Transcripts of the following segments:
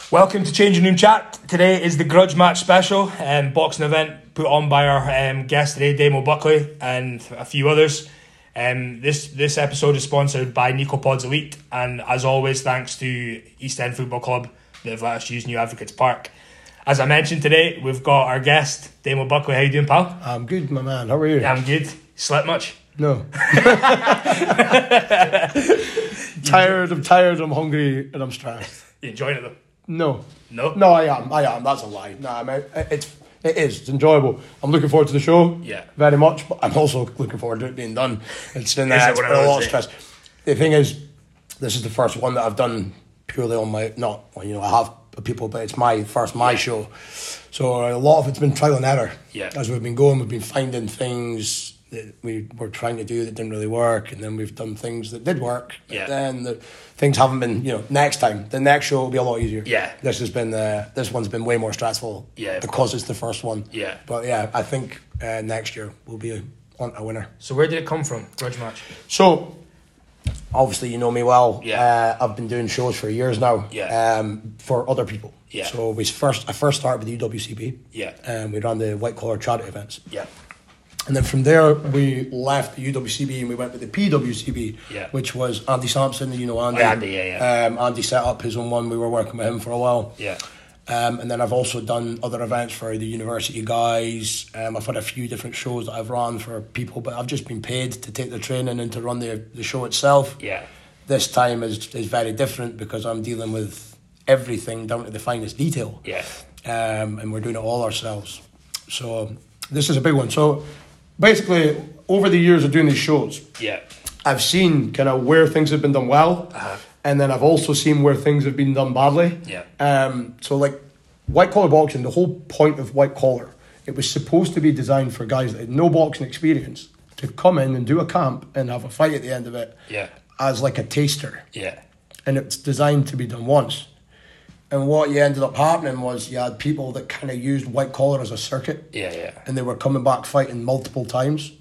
Welcome to Changing Room Chat. Today is the grudge match special, boxing event put on by our guest today, Damo Buckley, and a few others. This episode is sponsored by Nicopods Elite, and as always, thanks to East End Football Club that have let us use New Advocates Park. As I mentioned today, we've got our guest, Damo Buckley. How you doing, pal? I'm good, my man. How are you? Yeah, I'm good. Slept much? No. I'm tired, I'm hungry, and I'm stressed. You enjoying it though? No. No? No, I am. That's a lie. No, I mean, it is. It's enjoyable. I'm looking forward to the show. Yeah. Very much, but I'm also looking forward to it being done. It's been a lot of stress. The thing is, this is the first one that I've done purely on my, I have people, but it's my show. So a lot of it's been trial and error. Yeah. As we've been going, we've been finding things that we were trying to do that didn't really work, and then we've done things that did work. Yeah. Then the things haven't been, next time. The next show will be a lot easier. Yeah. This one's been way more stressful. Yeah. Because it's the first one. Yeah. But yeah, I think next year we'll be on a winner. So where did it come from, grudge match? So, obviously you know me well. Yeah. I've been doing shows for years now. Yeah. For other people. Yeah. So I first started with the UWCB. Yeah. We ran the white collar charity events. Yeah. And then from there, we left the UWCB and we went with the PWCB, which was Andy Sampson, Andy. Oh, Andy, yeah. Andy set up his own one. We were working with him for a while. Yeah. And then I've also done other events for the university guys. I've had a few different shows that I've run for people, but I've just been paid to take the training and to run the show itself. Yeah. This time is very different because I'm dealing with everything down to the finest detail. Yeah. And we're doing it all ourselves. So this is a big one. So basically, over the years of doing these shows, I've seen kind of where things have been done well, and then I've also seen where things have been done badly. Yeah. So like white collar boxing, the whole point of white collar, it was supposed to be designed for guys that had no boxing experience to come in and do a camp and have a fight at the end of it as like a taster. Yeah. And it's designed to be done once. And what you ended up happening was you had people that kind of used white collar as a circuit. Yeah. And they were coming back fighting multiple times.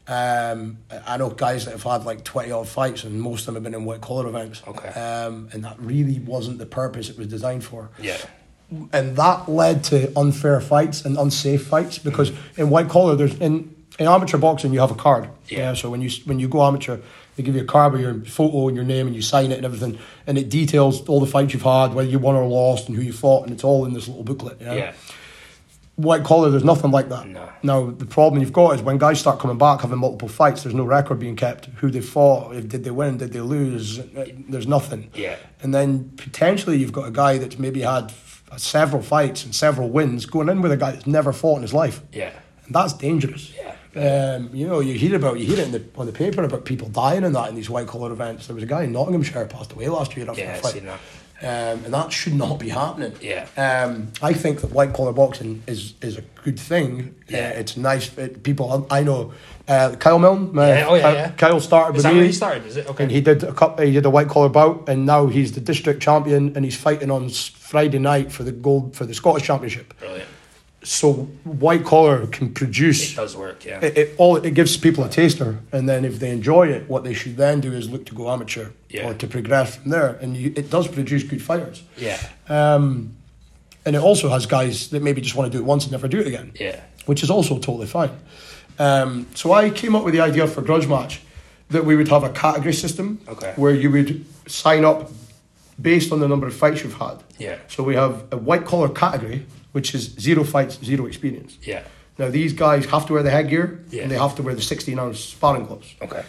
I know guys that have had like 20 odd fights, and most of them have been in white collar events. Okay. And that really wasn't the purpose it was designed for. Yeah. And that led to unfair fights and unsafe fights because in white collar, in amateur boxing, you have a card. Yeah. So when you go amateur, they give you a card with your photo and your name, and you sign it and everything, and it details all the fights you've had, whether you won or lost, and who you fought, and it's all in this little booklet. Yeah. White collar, there's nothing like that. No. Now the problem you've got is when guys start coming back having multiple fights, there's no record being kept. Who they fought, did they win, did they lose? There's nothing. Yeah. And then potentially you've got a guy that's maybe had several fights and several wins going in with a guy that's never fought in his life. Yeah. And that's dangerous. Yeah. You hear it on the paper about people dying in these white collar events. There was a guy in Nottinghamshire passed away last year after a fight. Seen that. And that should not be happening. Yeah. I think that white collar boxing is a good thing. Yeah. It's nice. People I know, Kyle Milne. Kyle started with me. Is that where he started? Is it okay? And he did a white collar bout, and now he's the district champion, and he's fighting on Friday night for the Scottish Championship. Brilliant. So white collar can produce. It does work, yeah. It gives people a taster, and then if they enjoy it, what they should then do is look to go amateur or to progress from there, and it does produce good fighters. Yeah. And it also has guys that maybe just want to do it once and never do it again. Yeah. Which is also totally fine. So I came up with the idea for grudge match that we would have a category system where you would sign up based on the number of fights you've had. Yeah. So we have a white collar category, which is 0 fights, 0 experience. Yeah. Now these guys have to wear the headgear and they have to wear the 16-ounce sparring gloves. Okay.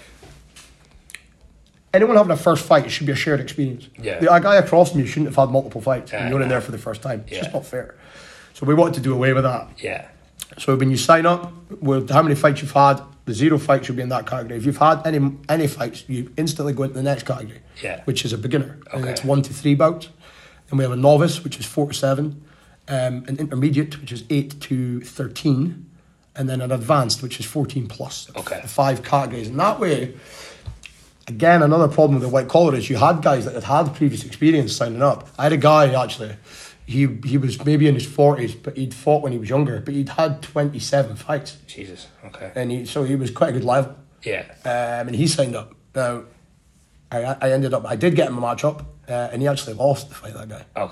Anyone having a first fight, it should be a shared experience. Yeah. The guy across from you shouldn't have had multiple fights and you're in there for the first time. It's just not fair. So we wanted to do away with that. Yeah. So when you sign up with how many fights you've had, the 0 fights should be in that category. If you've had any fights, you instantly go into the next category, which is a beginner. Okay. And it's 1 to 3 bouts. And we have a novice, which is 4 to 7. An intermediate, which is 8 to 13, and then an advanced, which is 14 plus. Okay. 5 categories. And that way, again, another problem with the white collar is you had guys that had previous experience signing up. I had a guy, actually, he was maybe in his 40s, but he'd fought when he was younger, but he'd had 27 fights. Jesus, okay. And he was quite a good level. Yeah. And he signed up. Now, I did get him a match up, and he actually lost the fight, that guy. Okay.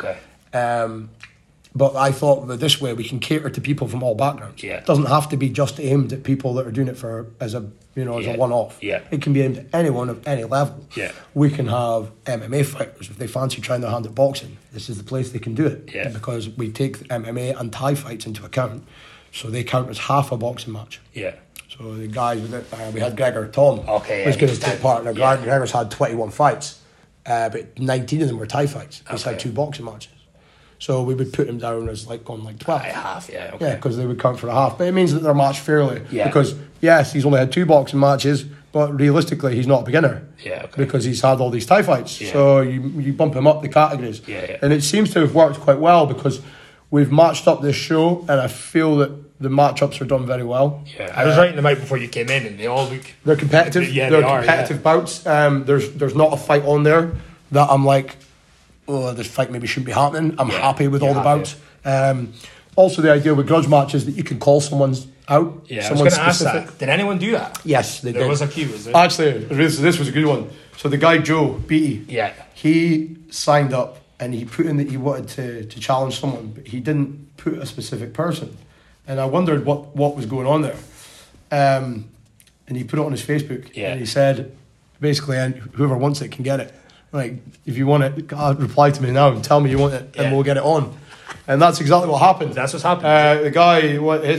But I thought that this way we can cater to people from all backgrounds. Yeah. It doesn't have to be just aimed at people that are doing it as a one-off. Yeah. It can be aimed at anyone of any level. Yeah. We can have MMA fighters if they fancy trying their hand at boxing. This is the place they can do it. Yeah. Because we take MMA and Thai fights into account, so they count as half a boxing match. Yeah. So the guys with it, we had Gregor Tom. Okay. Was going to take part. Now, Yeah. Gregor's had 21 fights, but 19 of them were Thai fights. He's Okay. had 2 boxing matches. So we would put him down as like on like 12. Half, yeah. Okay. Yeah, because they would count for a half. But it means that they're matched fairly. Yeah. Because, yes, he's only had 2 boxing matches, but realistically, he's not a beginner. Yeah, okay. Because he's had all these Thai fights. Yeah. So you bump him up the categories. Yeah. And it seems to have worked quite well because we've matched up this show, and I feel that the matchups are done very well. Yeah, I was writing them out before you came in, and they all look... They're competitive. Yeah, they're they are, competitive bouts. There's not a fight on there that I'm like, oh, this fight maybe shouldn't be happening. I'm happy with all the bouts. Also, the idea with grudge matches that you can call someone's out. Yeah, someone I was going to ask specific. that. Did anyone do that? Yes, they did. There was a queue, was there? Actually, this was a good one. So the guy Joe Beatty, Yeah. he signed up and he put in that he wanted to challenge someone, but he didn't put a specific person. And I wondered what was going on there. And he put it on his Facebook. Yeah. And he said, basically, and whoever wants it can get it. Like, if you want it, reply to me now and tell me you want it, and we'll get it on. And that's exactly what happened. That's what's happened. The guy,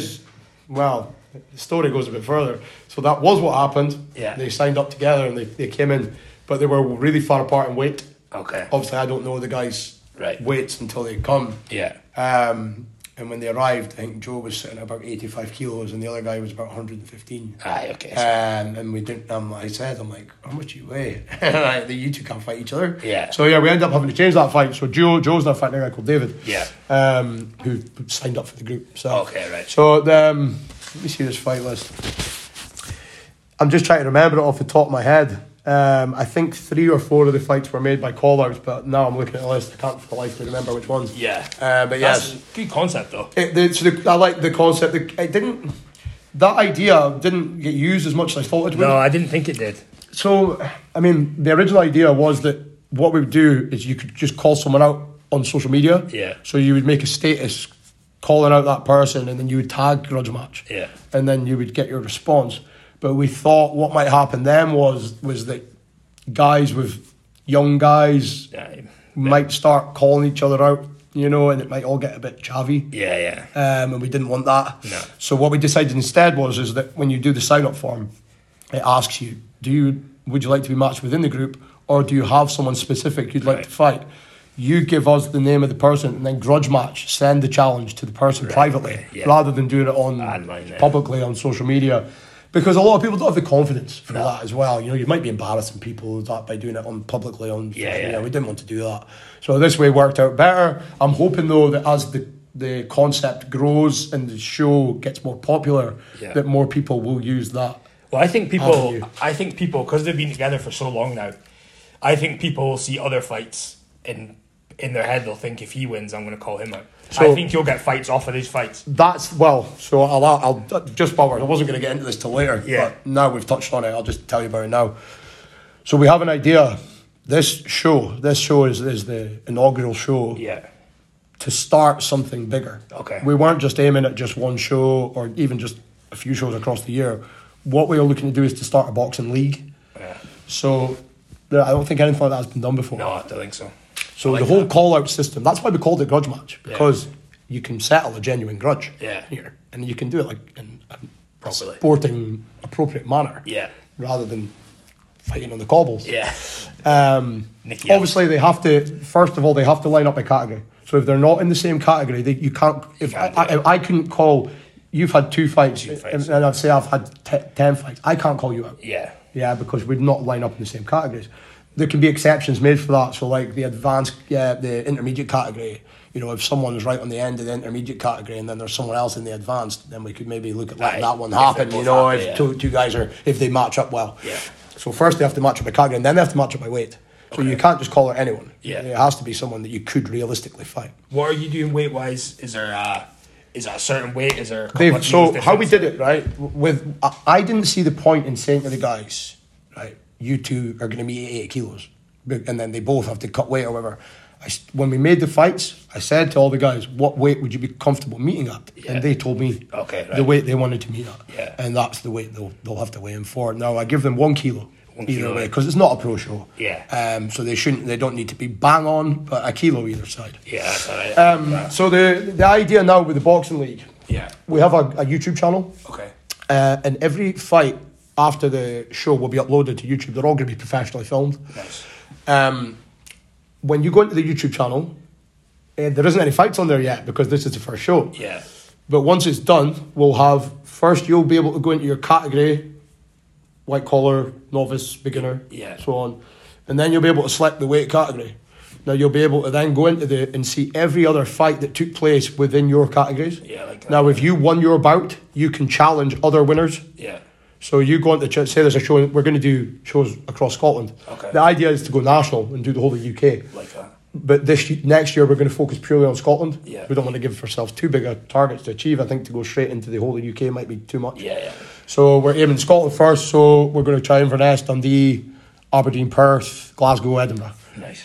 the story goes a bit further. So that was what happened. Yeah. They signed up together and they came in, but they were really far apart in weight. Okay. Obviously, I don't know the guys' Right. weights until they come. Yeah. And when they arrived, I think Joe was sitting at about 85 kilos and the other guy was about 115. Aye, okay. And we didn't. I said, I'm like, how much do you weigh? Like, you two can't fight each other. Yeah. So we ended up having to change that fight. So Joe's now fighting a guy called David. Yeah. Who signed up for the group. So Okay, right. So let me see this fight list. I'm just trying to remember it off the top of my head. I think 3 or 4 of the fights were made by call-outs, but now I'm looking at the list. I can't for the life of me remember which ones. Yeah. But yes. That's a good concept, though. I like the concept. That idea didn't get used as much as I thought it would. No, I didn't think it did. So, I mean, the original idea was that what we would do is you could just call someone out on social media. Yeah. So you would make a status calling out that person, and then you would tag Grudge Match. Yeah. And then you would get your response. But we thought what might happen then was that guys with young guys might start calling each other out, and it might all get a bit chavvy. Yeah. And we didn't want that. No. So what we decided instead is that when you do the sign-up form, it asks you, would you like to be matched within the group, or do you have someone specific you'd like to fight? You give us the name of the person, and then Grudge Match send the challenge to the person privately, rather than doing it publicly on social media. Because a lot of people don't have the confidence for that as well. You might be embarrassing people by doing it publicly on. We didn't want to do that, so this way worked out better. I'm hoping though that as the concept grows and the show gets more popular, that more people will use that. Well, I think people, because they've been together for so long now, I think people will see other fights in their head. They'll think, if he wins, I'm going to call him out. So I think you'll get fights off of these fights. So I'll just I wasn't going to get into this till later, but now we've touched on it, I'll just tell you about it now. So we have an idea. This show is the inaugural show. Yeah. To start something bigger. Okay. We weren't just aiming at just one show or even just a few shows across the year. What we are looking to do is to start a boxing league. Yeah. So I don't think anything like that has been done before. No, I don't think so. So the whole call-out system, that's why we called it Grudge Match, because you can settle a genuine grudge here. And you can do it like in a sporting, appropriate manner. Yeah. Rather than fighting on the cobbles. Yeah. Obviously, they have to line up by category. So if they're not in the same category, you can't... If I couldn't call... You've had 2 fights, and I'd say I've had 10 fights. I can't call you out. Yeah. Yeah, because we'd not line up in the same categories. There can be exceptions made for that. So like the advanced, the intermediate category, if someone was right on the end of the intermediate category and then there's someone else in the advanced, then we could maybe look at letting that one happen, if two guys if they match up well. Yeah. So first they have to match up by category and then they have to match up by weight. So you can't just call it anyone. Yeah. It has to be someone that you could realistically fight. What are you doing weight-wise? Is there a certain weight? Is there a Dave, so how we did it, right, I didn't see the point in saying to the guys, right, you two are going to be 88 kilos, and then they both have to cut weight or whatever. When we made the fights, I said to all the guys, what weight would you be comfortable meeting at? Yeah. And they told me the weight they wanted to meet at. Yeah. And that's the weight they'll have to weigh in for. Now, I give them 1 kilo. Either way, because it's not a pro show. Yeah. So they don't need to be bang on, but a kilo either side. Yeah, that's all right. So the idea now with the boxing league, we have a YouTube channel. Okay. And every fight after the show will be uploaded to YouTube. They're all going to be professionally filmed. Nice. When you go into the YouTube channel, there isn't any fights on there yet because this is the first show. Yeah. But once it's done, we'll have first you'll be able to go into your category. White collar, novice, beginner, so on. And then you'll be able to select the weight category. Now you'll be able to then go into and see every other fight that took place within your categories. Yeah, like that. Now if you won your bout, you can challenge other winners. Yeah. So you go into, say there's a show, we're going to do shows across Scotland. Okay. The idea is to go national and do the whole of the UK. Like that. But next year we're going to focus purely on Scotland. Yeah. We don't want to give ourselves too big a targets to achieve. I think to go straight into the whole of the UK might be too much. Yeah. So we're aiming Scotland first. So we're going to try Inverness, Dundee, Aberdeen, Perth, Glasgow, Edinburgh. Nice.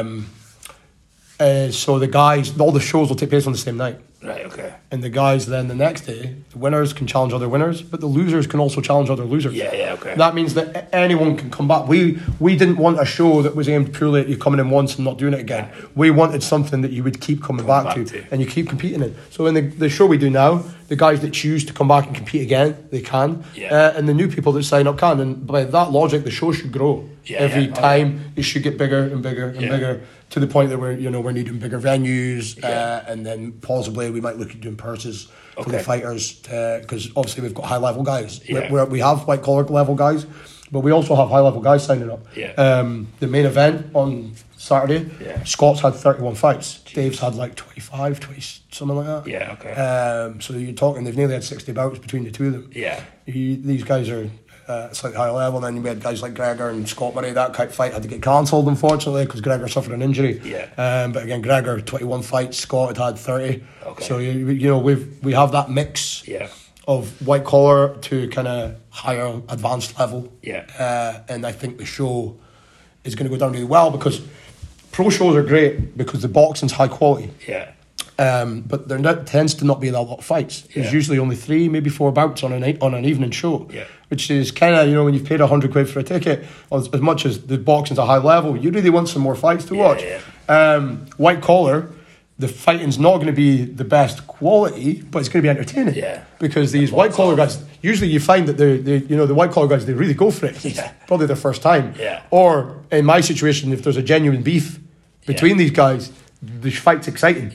So the guys, all the shows will take place on the same night. Right, okay. And the guys then the next day, the winners can challenge other winners, but the losers can also challenge other losers. Yeah, okay. That means that anyone can come back. We didn't want a show that was aimed purely at you coming in once and not doing it again. We wanted something that you would keep coming back to and you keep competing in. So in the show we do now, the guys that choose to come back and compete again, they can. Yeah. And the new people that sign up can. And by that logic, the show should grow. Every time it should get bigger and bigger and bigger, to the point that we're needing bigger venues, and then possibly we might look at doing purses for the fighters, because obviously we've got high level guys. We have white collar level guys, but we also have high level guys signing up. The main event on Saturday, Scott's had 31 fights. Dave's had like 25, 20, something like that. Yeah, okay. So you're talking, they've nearly had 60 bouts between the two of them. Yeah. These guys are slightly higher level. Then we had guys like Gregor and Scott Murray. That fight had to get cancelled, unfortunately, because Gregor suffered an injury. But again, Gregor 21 fights, Scott had 30. Okay. So we have that mix of white collar to kind of higher advanced level. And I think the show is going to go down really well because pro shows are great because the boxing's high quality. But there tends to not be a lot of fights. There's usually only 3, maybe 4 bouts on an evening show, which is kind of, when you've paid £100 for a ticket, as much as the boxing's a high level, you really want some more fights to watch. White collar, the fighting's not going to be the best quality, but it's going to be entertaining. Because these white collar guys, usually you find that the white collar guys, they really go for it. It's probably their first time. Or in my situation, if there's a genuine beef between these guys, the fight's exciting.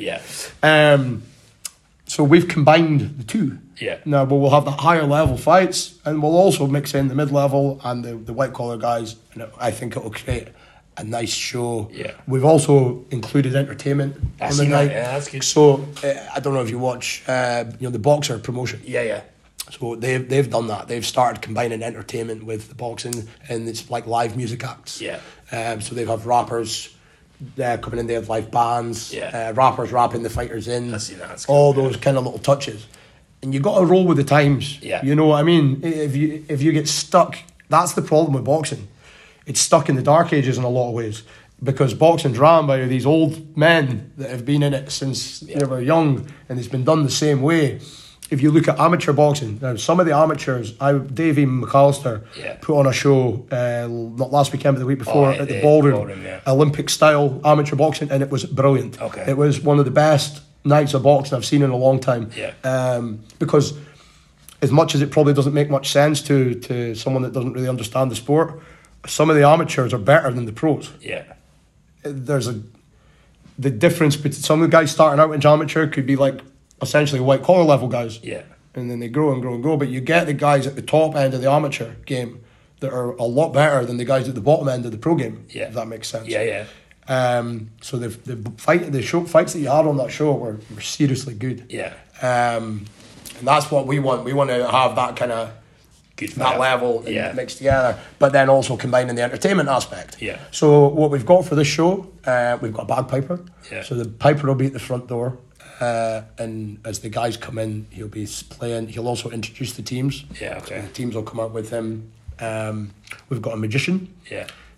So we've combined the two. Now, but we'll have the higher level fights, and we'll also mix in the mid level and the white collar guys. And I think it will create a nice show. We've also included entertainment on the night. That's good. So I don't know if you watch, the Boxer promotion. So they've done that. They've started combining entertainment with the boxing, and it's like live music acts. So they have rappers coming in, they have live bands, rappers rapping the fighters in, all those kind of little touches. And you got to roll with the times. You know what I mean? If you get stuck, that's the problem with boxing. It's stuck in the dark ages in a lot of ways, because boxing's ran by these old men that have been in it since they were young, and it's been done the same way. If you look at amateur boxing, now some of the amateurs, Davey McAllister put on a show not last weekend but the week before at the Ballroom, Olympic style amateur boxing, and it was brilliant. It was one of the best nights of boxing I've seen in a long time. Because as much as it probably doesn't make much sense to someone that doesn't really understand the sport, some of the amateurs are better than the pros. There's the difference between some of the guys starting out in amateur could be like essentially white collar level guys, and then they grow and grow and grow. But you get the guys at the top end of the amateur game that are a lot better than the guys at the bottom end of the pro game. If that makes sense. So the fights that you had on that show were seriously good. And that's what we want. We want to have that kind of that level mixed together, but then also combining the entertainment aspect. So what we've got for this show, we've got a bagpiper. So the piper will be at the front door. And as the guys come in, he'll be playing. He'll also introduce the teams. So the teams will come out with him. We've got a magician.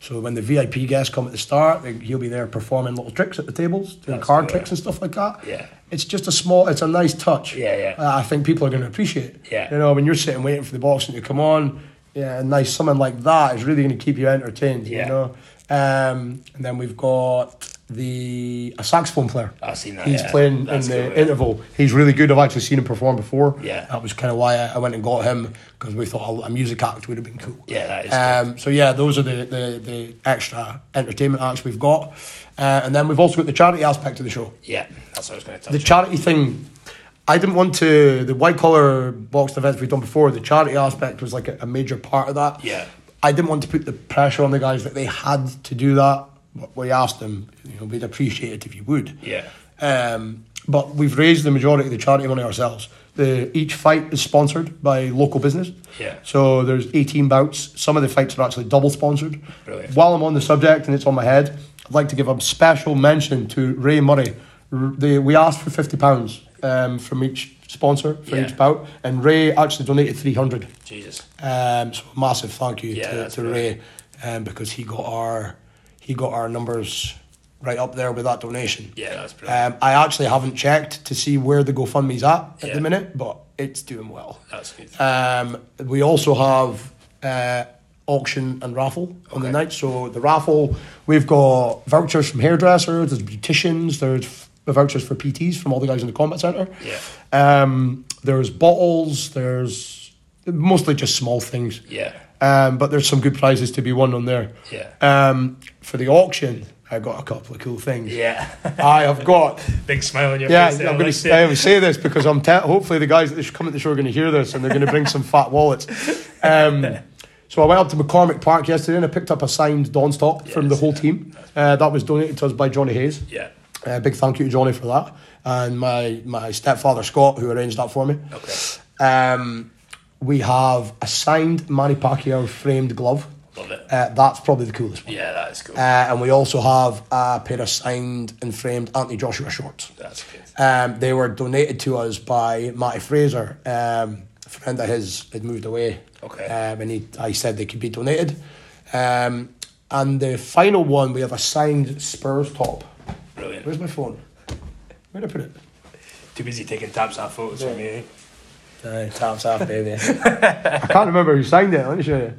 So when the VIP guests come at the start, he'll be there performing little tricks at the tables, doing card tricks and stuff like that. Yeah. It's just it's a nice touch. Yeah. I think people are going to appreciate it. Yeah. You know, when you're sitting waiting for the boxing to come on, something like that is really going to keep you entertained. Yeah. You know, and then we've got a saxophone player. I've seen that. He's playing in the interval. He's really good. I've actually seen him perform before. Yeah. That was kind of why I went and got him, because we thought a music act would have been cool. Yeah, that is cool. So yeah, those are the extra entertainment acts we've got. And then we've also got the charity aspect of the show. Yeah, that's what I was going to touch on. The charity thing, I didn't want to... The white-collar boxing events we've done before, the charity aspect was like a major part of that. Yeah. I didn't want to put the pressure on the guys that they had to do that. But we asked them, we'd appreciate it if you would. Yeah. But we've raised the majority of the charity money ourselves. Each fight is sponsored by local business. Yeah. So there's 18 bouts. Some of the fights are actually double sponsored. Brilliant. While I'm on the subject and it's on my head, I'd like to give a special mention to Ray Murray. We asked for £50 from each sponsor for each bout, and Ray actually donated 300. Jesus. So a massive thank you to Ray, because he got our numbers right up there with that donation. Yeah, that's brilliant. I actually haven't checked to see where the GoFundMe's at the minute, but it's doing well. That's good. We also have auction and raffle on the night. So the raffle, we've got vouchers from hairdressers, there's beauticians, there's vouchers for PTs from all the guys in the combat centre. Yeah. There's bottles, there's mostly just small things. Yeah. But there's some good prizes to be won on there. Yeah. For the auction, I got a couple of cool things. Yeah. I have got... Big smile on your face. Yeah, I'm going to say this because hopefully the guys that come at the show are going to hear this and they're going to bring some fat wallets. So I went up to McCormick Park yesterday and I picked up a signed Don stock from the whole team. That was donated to us by Johnny Hayes. Yeah. Big thank you to Johnny for that. And my stepfather Scott, who arranged that for me. Okay. We have a signed Manny Pacquiao framed glove. Love it. That's probably the coolest one. Yeah, that is cool. And we also have a pair of signed and framed Anthony Joshua shorts. That's good. They were donated to us by Matty Fraser. A friend of his had moved away. Okay. And I said they could be donated. And the final one, we have a signed Spurs top. Brilliant. Where's my phone? Where'd I put it? Too busy taking taps off photos for me. Taps off, baby. I can't remember who signed it. Let me show you.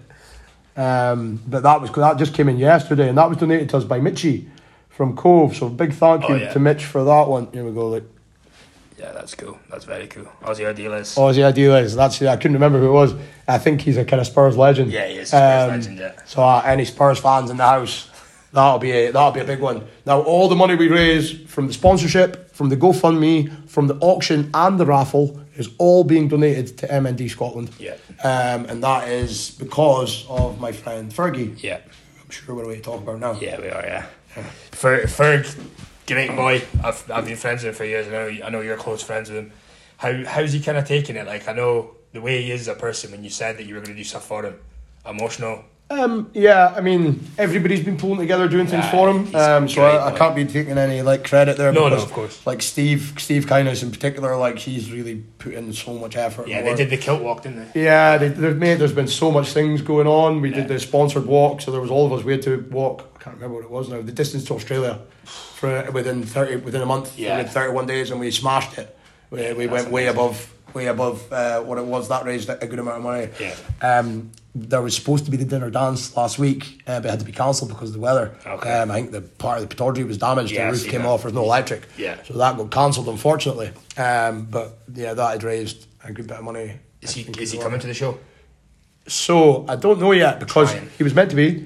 But that just came in yesterday, and that was donated to us by Mitchie from Cove. So big thank you to Mitch for that one. Here we go. Look. Yeah, that's cool. That's very cool. Aussie Idealist. Aussie Idealist. I couldn't remember who it was. I think he's a kind of Spurs legend. Yeah, he is a Spurs legend. Yeah. So any Spurs fans in the house, that'll be a big one. Now all the money we raise from the sponsorship, from the GoFundMe, from the auction and the raffle is all being donated to MND Scotland. Yeah. And that is because of my friend Fergie. Yeah. I'm sure we're away to talk about now. Yeah, we are. Yeah. Ferg, great boy. I've been friends with him for years. I know you're close friends with him. How's he kind of taking it? Like, I know the way he is as a person. When you said that you were going to do stuff for him, emotional. Yeah, I mean, everybody's been pulling together doing things for him. So I can't be taking any credit there. No, of course. Like Steve Kindness in particular, he's really put in so much effort. Yeah, they did the kilt walk, didn't they? Yeah, there's been so much things going on. We did the sponsored walk, so there was all of us. We had to walk. I can't remember what it was now. The distance to Australia within a month. Yeah. Within 31 days, and we smashed it. We went way above what it was. That raised a good amount of money. Yeah. There was supposed to be the dinner dance last week, but it had to be cancelled because of the weather. Okay. I think the part of the Pataudry was damaged. Yeah, the roof came off. There's no electric. Yeah. So that got cancelled, unfortunately. But yeah, that had raised a good bit of money. Is he coming to the show? So I don't know yet because he was meant to be.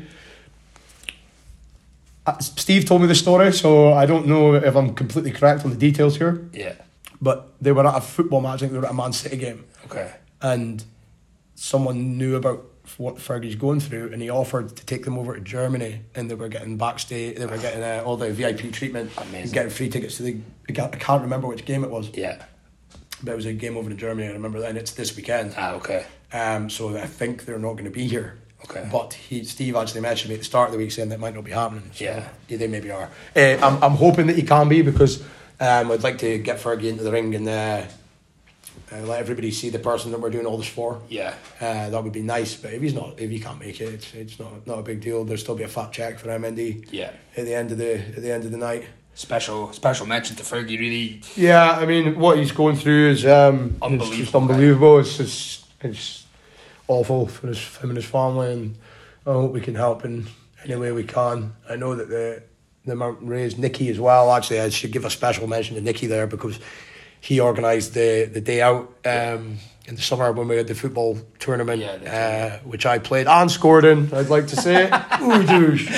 Steve told me the story, so I don't know if I'm completely correct on the details here. Yeah. But they were at a football match. I think they were at a Man City game. Okay. And someone knew about what Fergie's going through, and he offered to take them over to Germany, and they were getting backstage. They were getting all the VIP treatment. Amazing. Getting free tickets to I can't remember which game it was. Yeah. But it was a game over in Germany. I remember that, and it's this weekend. Okay. So I think they're not going to be here. Okay. But Steve actually mentioned me at the start of the week saying that might not be happening. So yeah, they maybe are. I'm hoping that he can be because I'd like to get Fergie into the ring and let everybody see the person that we're doing all this for. Yeah. That would be nice. But if he can't make it, it's not a big deal. There'll still be a fat check for MND. Yeah. At the end of the night. Special mention to Fergie, really. Yeah, I mean, what he's going through is unbelievable. It's just unbelievable. Right? It's awful for him and his family, and I hope we can help in any way we can. I know that the Mountain Rays, Nicky as well. Actually, I should give a special mention to Nicky there, because he organised the day out in the summer when we had the football tournament, which I played and scored in, I'd like to say. Ooh, douche.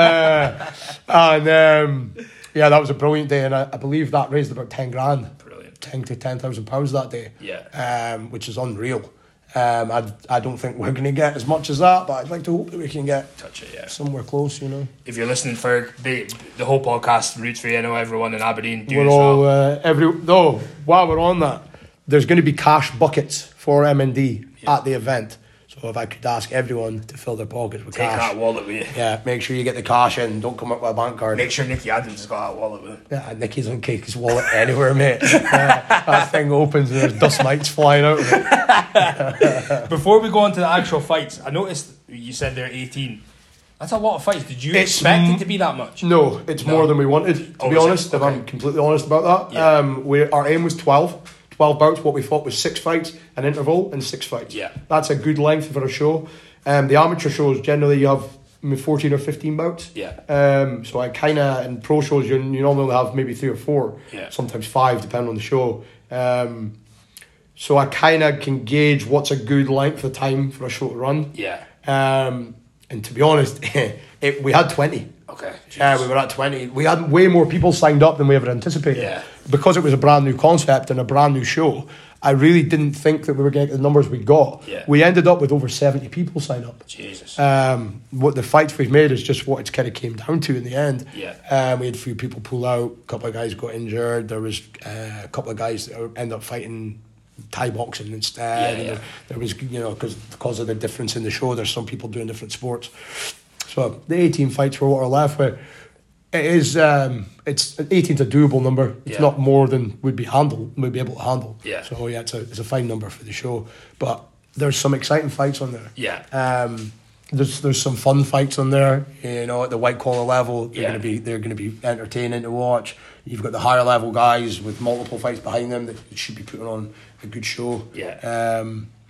Yeah, that was a brilliant day, and I believe that raised about 10 grand. Brilliant. 10 to 10,000 pounds that day. Yeah. Which is unreal. I don't think we're going to get as much as that, but I'd like to hope that we can get somewhere close, you know. If you're listening, Ferg, the whole podcast roots for you. I know everyone in Aberdeen do. We're all while we're on that, there's going to be cash buckets for MND at the event. So if I could ask everyone to fill their pockets with cash. Take that wallet with you. Yeah, make sure you get the cash in. Don't come up with a bank card. Make sure Nicky Adams has got that wallet with him. Yeah, Nicky's on take his wallet anywhere, mate. That thing opens and there's dust mites flying out of it. Before we go on to the actual fights, I noticed you said they're 18. That's a lot of fights. Did you expect it to be that much? No, it's more than we wanted, to be honest, if I'm completely honest about that. Yeah. Our aim was 12 bouts. What we thought was 6 fights, an interval, and 6 fights. Yeah. That's a good length for a show. The amateur shows, generally you have 14 or 15 bouts. Yeah. So I kind of, in pro shows, you normally have maybe 3 or 4. Yeah. Sometimes 5, depending on the show. So I kind of can gauge what's a good length of time for a show to run. Yeah. And to be honest, we had 20. Okay. We were at 20. We had way more people signed up than we ever anticipated. Yeah. Because it was a brand new concept and a brand new show, I really didn't think that we were getting the numbers we got. Yeah. We ended up with over 70 people sign up. Jesus. What the fights we've made is just what it kind of came down to in the end. Yeah. We had a few people pull out, a couple of guys got injured, there was a couple of guys that ended up fighting Thai boxing instead. Yeah. There was, because of the difference in the show, there's some people doing different sports. So the 18 fights were what we're left with. It is, it's 18's a doable number. It's not more than we'd be able to handle. Yeah. So it's a fine number for the show. But there's some exciting fights on there. Yeah. There's some fun fights on there. At the white collar level, they're going to be entertaining to watch. You've got the higher level guys with multiple fights behind them that should be putting on a good show. Yeah.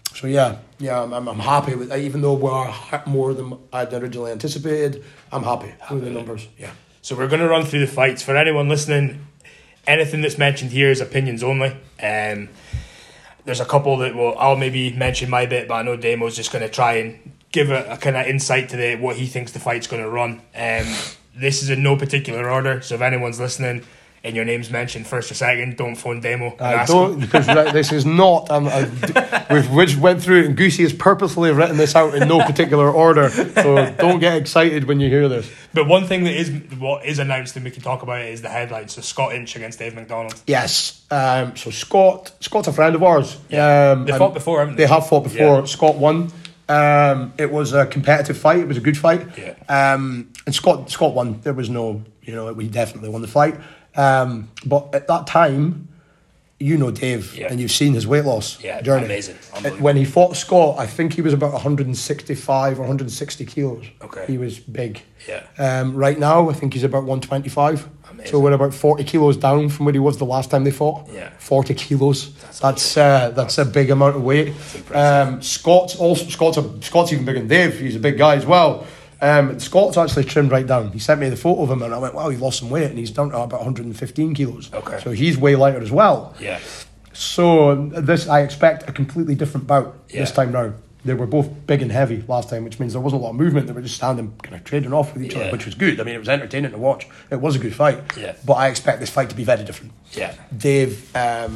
I'm happy with, even though we are more than I'd originally anticipated. I'm happy with the numbers. Yeah. So we're going to run through the fights. For anyone listening, anything that's mentioned here is opinions only. There's a couple that I'll maybe mention my bit, but I know Damo's just going to try and give a kind of insight to what he thinks the fight's going to run. This is in no particular order, so if anyone's listening and your name's mentioned first or second, don't phone Damo. Because this is not. We've went through it, and Goosey has purposefully written this out in no particular order. So don't get excited when you hear this. But one thing that is announced, and we can talk about it, is the headline. So Scott Inch against Dave McDonald. Yes. So Scott's a friend of ours. Yeah. They fought before, haven't they? They have fought before. Yeah. Scott won. It was a competitive fight. It was a good fight. Yeah. And Scott won. There was no, we definitely won the fight. But at that time, Dave, and you've seen his weight loss journey. Amazing. When he fought Scott, I think he was about 165 or 160 kilos. Okay. He was big. Yeah. Right now, I think he's about 125. Amazing. So we're about 40 kilos down from where he was the last time they fought. Yeah. 40 kilos. That's a big amount of weight. Scott's even bigger than Dave. He's a big guy as well. Scott's actually trimmed right down. He sent me the photo of him and I went, wow, he lost some weight and he's down to about 115 kilos. Okay. So he's way lighter as well. Yeah. So I expect a completely different bout this time round. They were both big and heavy last time, which means there wasn't a lot of movement. They were just standing, kind of trading off with each other, which was good. I mean, it was entertaining to watch. It was a good fight. Yeah. But I expect this fight to be very different. Yeah. Dave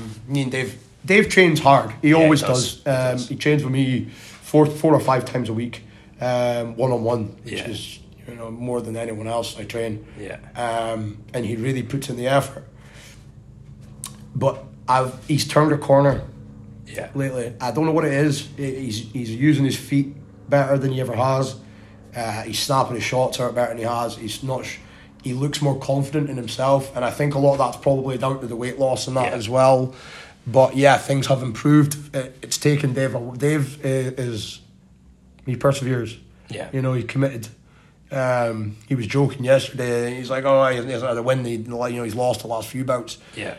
trains hard. He always does. He trains with me 4 or 5 times a week. One-on-one, which is more than anyone else I train. Yeah. And he really puts in the effort. But he's turned a corner. Yeah. Lately, I don't know what it is. He's using his feet better than he ever has. He's snapping his shots out better than he has. He looks more confident in himself, and I think a lot of that's probably down to the weight loss and that as well. But yeah, things have improved. It's taken Dave. Dave he perseveres. Yeah. You know, he committed. He was joking yesterday. He's like, oh, he's had a win. He's lost the last few bouts. Yeah.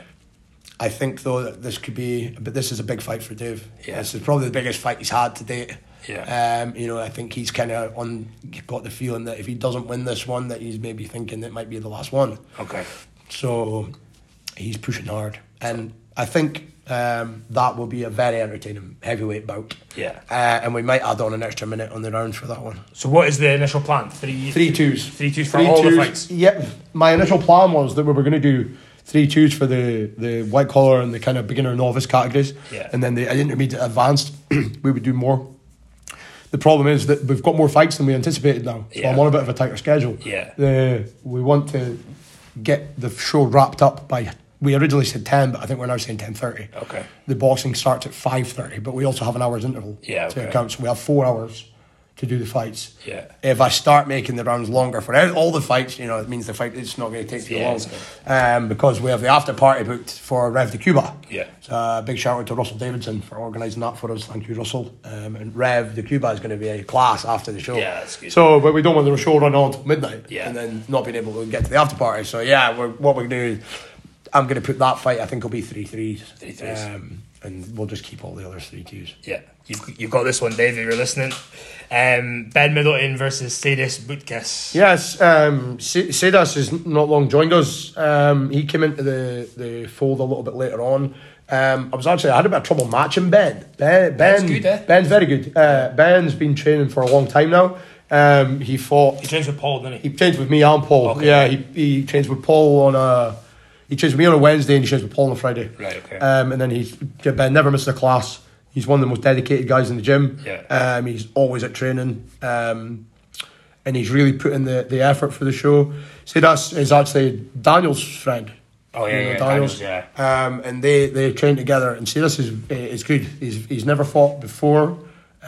I think though that this could be, but this is a big fight for Dave. Yeah. This is probably the biggest fight he's had to date. Yeah. I think he's kind of got the feeling that if he doesn't win this one, that he's maybe thinking it might be the last one. Okay. So he's pushing hard, and I think that will be a very entertaining heavyweight bout. Yeah. And we might add on an extra minute on the rounds for that one. So what is the initial plan? 3-2s. 3-2s for all the fights? Yep. My initial plan was that we were going to do 3-2s for the white collar and the kind of beginner novice categories. Yeah. And then the intermediate advanced, we would do more. The problem is that we've got more fights than we anticipated now. So Yeah. I'm on a bit of a tighter schedule. Yeah. We want to get the show wrapped up by, we originally said 10, but I think we're now saying 10:30. Okay. The boxing starts at 5:30, but we also have an hour's interval to account. So we have 4 hours to do the fights. Yeah. If I start making the rounds longer for all the fights, it means the fight is not going to take too long. Because we have the after party booked for Rev de Cuba. Yeah. So a big shout out to Russell Davidson for organising that for us. Thank you, Russell. And Rev de Cuba is going to be a class after the show. Yeah, that's good. So, but we don't want the show run on until midnight. Yeah. And then not being able to get to the after party. So yeah, what we're going to do, I'm going to put that fight, I think it'll be 3-3s. 3-3s. And we'll just keep all the others 3-2s. Yeah. You've got this one, Dave, if you're listening. Ben Middleton versus Sadis Butkus. Yes, Sadis has not long joined us. He came into the fold a little bit later on. I had a bit of trouble matching Ben. Ben's good, eh? Ben's very good. Ben's been training for a long time now. He trains with Paul, doesn't he? He trains with me and Paul. Okay. Yeah, he trains with Paul he trains with me on a Wednesday and he trains with Paul on a Friday. Right, okay. And then Ben never misses a class. He's one of the most dedicated guys in the gym. Yeah. He's always at training. And he's really put in the effort for the show. Sadis is actually Daniel's friend. Oh yeah, Daniel's, yeah. And they train together, and Sadis is good. He's never fought before,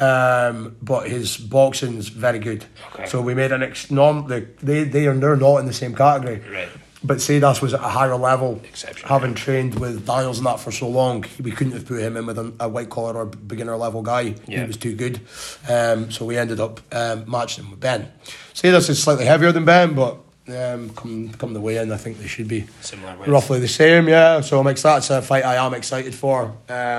but his boxing's very good. Okay. So we made they're not in the same category. Right. But Sadis was at a higher level, Exceptional. having trained with Daniels and that for so long. We couldn't have put him in with a white collar or beginner level guy. Yeah. He was too good. So we ended up matching him with Ben. Sadis is slightly heavier than Ben, but come the weigh-in, I think they should be similar weight. roughly the same. Yeah. So that's a fight I am excited for.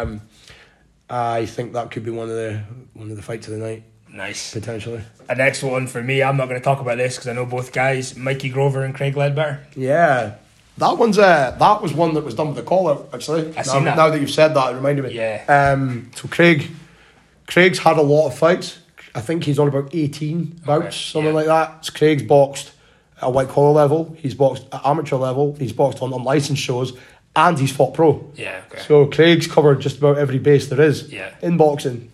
I think that could be one of the fights of the night. Nice. Potentially. A next one for me, I'm not going to talk about this because I know both guys, Mikey Grover and Craig Ledbetter. Yeah. That was one that was done with the collar, actually. Now that you've said that, it reminded me. Yeah. So Craig's had a lot of fights. I think he's on about 18 bouts, something like that. So Craig's boxed at a white collar level. He's boxed at amateur level. He's boxed on unlicensed shows. And he's fought pro. Yeah, okay. So Craig's covered just about every base there is in boxing.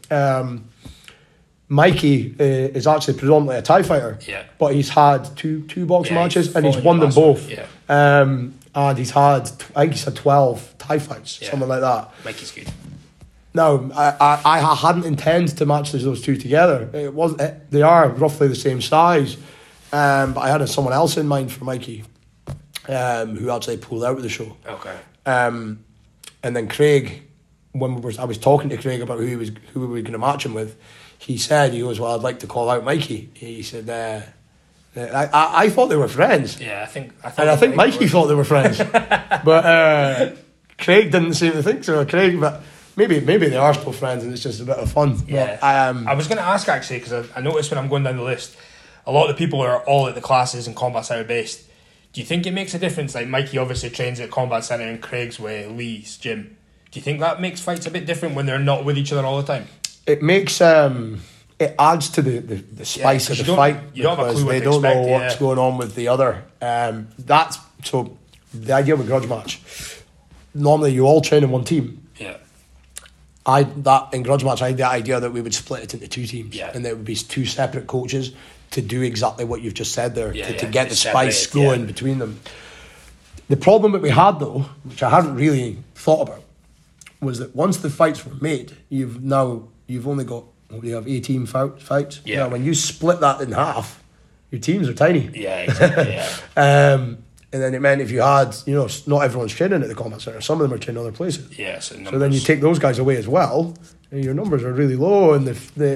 Mikey is actually predominantly a Thai fighter, but he's had two boxing matches and he's won them both. And he's had, I think he's had 12 Thai fights, something like that. Mikey's good. No, I hadn't intended to match those two together. They are roughly the same size, but I had someone else in mind for Mikey, who actually pulled out of the show. Okay. And then Craig, I was talking to Craig about who we were going to match him with. He goes, well, I'd like to call out Mikey. He said, I thought they were friends. Yeah, I think Mikey thought they were friends. But Craig didn't seem to think so. But maybe they are still friends and it's just a bit of fun. Yeah. But, I was going to ask actually, because I noticed when I'm going down the list, a lot of the people are all at the classes and Combat Centre based. Do you think it makes a difference? Like Mikey obviously trains at Combat Centre and Craig's way, Lee's gym. Do you think that makes fights a bit different when they're not with each other all the time? It makes it adds to the spice of the fight because they don't know what's going on with the other. That's so the idea of a grudge match. Normally, you all train in one team. Yeah. In grudge match, I had the idea that we would split it into two teams, and there would be two separate coaches to do exactly what you've just said there to get the spice going between them. The problem that we had though, which I hadn't really thought about, was that once the fights were made, you've only got, you have 18 fights. Yeah. Now, when you split that in half, your teams are tiny. Yeah, exactly. Yeah. And then it meant if you had, not everyone's training at the combat centre. Some of them are training other places. Yeah, so then you take those guys away as well, and your numbers are really low. And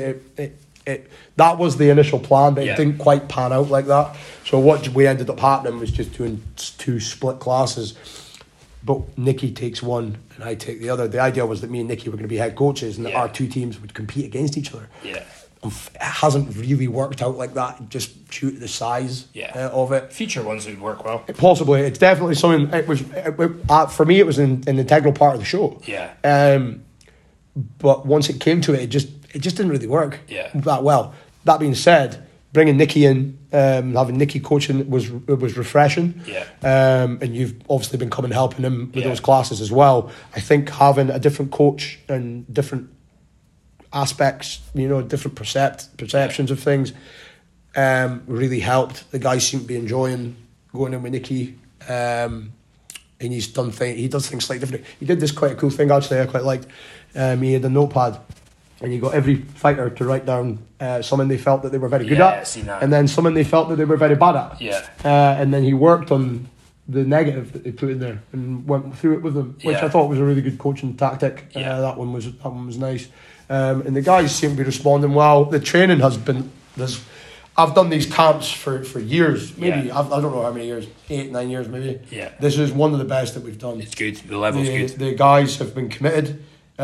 that was the initial plan, but it didn't quite pan out like that. So what we ended up happening was just doing 2 split classes. But Nicky takes one and I take the other. The idea was that me and Nicky were going to be head coaches and that our 2 teams would compete against each other. Yeah. It hasn't really worked out like that, just due to the size of it. Future ones would work well. Possibly. It's definitely something, for me, it was an integral part of the show. Yeah. But once it came to it, it just didn't really work that well. That being said, bringing Nicky in, having Nicky coaching was refreshing. Yeah. And you've obviously been coming helping him with those classes as well. I think having a different coach and different aspects, different perceptions of things, really helped. The guys seem to be enjoying going in with Nicky. And he does things slightly different. He did this quite a cool thing actually I quite liked. He had a notepad and you got every fighter to write down something they felt that they were very good at, and then something they felt that they were very bad at. Yeah. And then he worked on the negative that they put in there and went through it with them, which I thought was a really good coaching tactic. That one was nice. And the guys seem to be responding well. The training has been. I've done these camps for years, maybe I don't know how many years, 8, 9 years maybe. Yeah. This is one of the best that we've done. It's good. The level's good. The guys have been committed.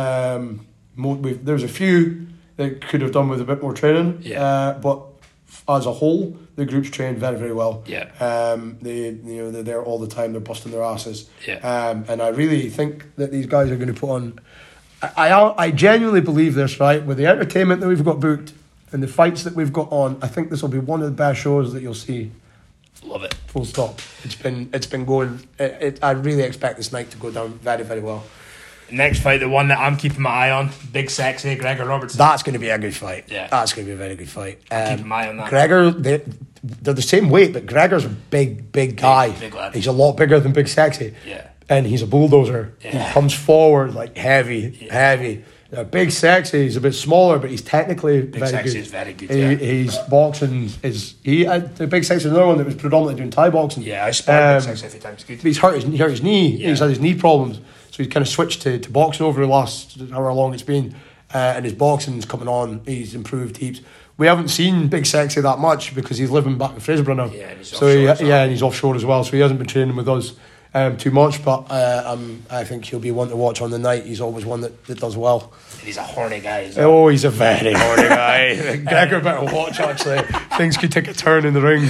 There's a few that could have done with a bit more training. But as a whole, the group's trained very, very well. Yeah. They're there all the time. They're busting their asses. Yeah. And I really think that these guys are going to put on. I genuinely believe this, right? With the entertainment that we've got booked and the fights that we've got on, I think this will be one of the best shows that you'll see. Love it. Full stop. It's been going. I really expect this night to go down very, very well. Next fight, the one that I'm keeping my eye on, Big Sexy, Gregor Robertson. That's going to be a good fight. Yeah. That's going to be a very good fight. Keep my eye on that. Gregor, they're the same weight, but Gregor's a big guy. Big lad. He's a lot bigger than Big Sexy. Yeah. And he's a bulldozer. Yeah. He comes forward like heavy. Big Sexy, he's a bit smaller, but he's technically very good. Big Sexy is very good, He's boxing the Big Sexy is another one that was predominantly doing Thai boxing. Yeah, I sparred Big Sexy a few times. Good. He's hurt his knee. Yeah. He's had his knee problems. So he's kind of switched to boxing over the last however long it's been. And his boxing's coming on. He's improved heaps. We haven't seen Big Sexy that much because he's living back in Fraserburgh now. Yeah, and he's offshore. And he's offshore as well. So he hasn't been training with us too much. But I think he'll be one to watch on the night. He's always one that does well. And he's a horny guy as well. Oh, he's a very horny guy. Gregor better watch, actually. Things could take a turn in the ring.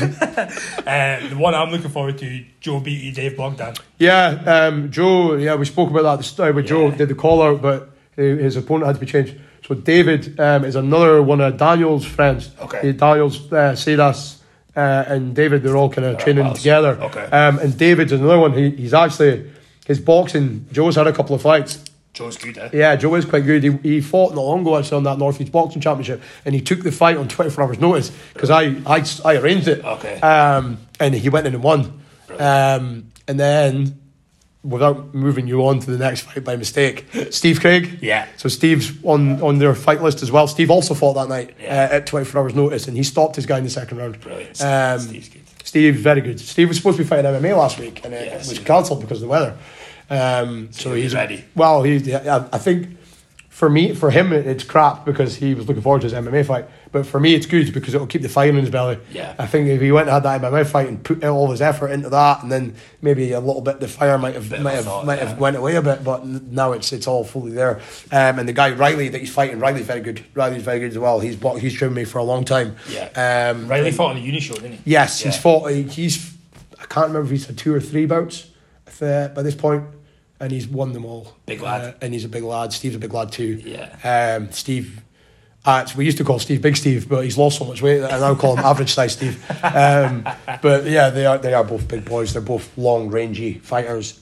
The one I'm looking forward to, Joe Beatty, Dave Bogdan. Yeah, Joe, we spoke about that at the start with Joe, did the call out, but his opponent had to be changed. So David is another one of Daniel's friends. Okay. Daniel's Sedas and David, they're all kind of training together. Okay. And David's another one. He's actually, his boxing, Joe's had a couple of fights. Joe's good, eh? Yeah, Joe is quite good. He fought not long ago actually on that North East Boxing Championship, and he took the fight on 24 hours notice because I arranged it. Okay. And he went in and won. And then, without moving you on to the next fight by mistake, Steve Craig. Yeah. So Steve's on their fight list as well. Steve also fought that night at 24 hours notice, and he stopped his guy in the second round. Brilliant. Steve's good. Steve, very good. Steve was supposed to be fighting MMA last week, and it was cancelled because of the weather. So he's ready. Well, I think for him, it's crap because he was looking forward to his MMA fight. But for me, it's good because it'll keep the fire in his belly. Yeah. I think if he went and had that MMA fight and put all his effort into that, and then maybe a little bit, the fire might have went away a bit. But now it's all fully there. And the guy Riley that he's fighting, Riley's very good. Riley's very good as well. He's trained me for a long time. Yeah. Riley fought on the uni show, didn't he? Yes, he's fought. I can't remember if he's had 2 or 3 bouts by this point. And he's won them all. Big lad. And he's a big lad. Steve's a big lad too. Yeah. Steve, we used to call Steve Big Steve, but he's lost so much weight that I now call him average size Steve. But yeah, they are both big boys. They're both long, rangy fighters.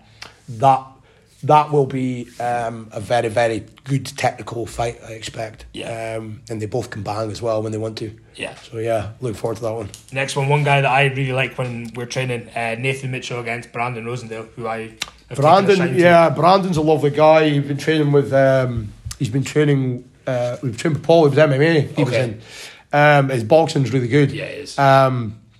That will be a very, very good technical fight, I expect. Yeah. And they both can bang as well when they want to. Yeah. So yeah, look forward to that one. Next one guy that I really like when we're training, Nathan Mitchell against Brandon Rosendale, who I have Brandon's a lovely guy. He's been training with we've trained with Paul. He was MMA. He was in. His boxing's really good. Yeah, it is.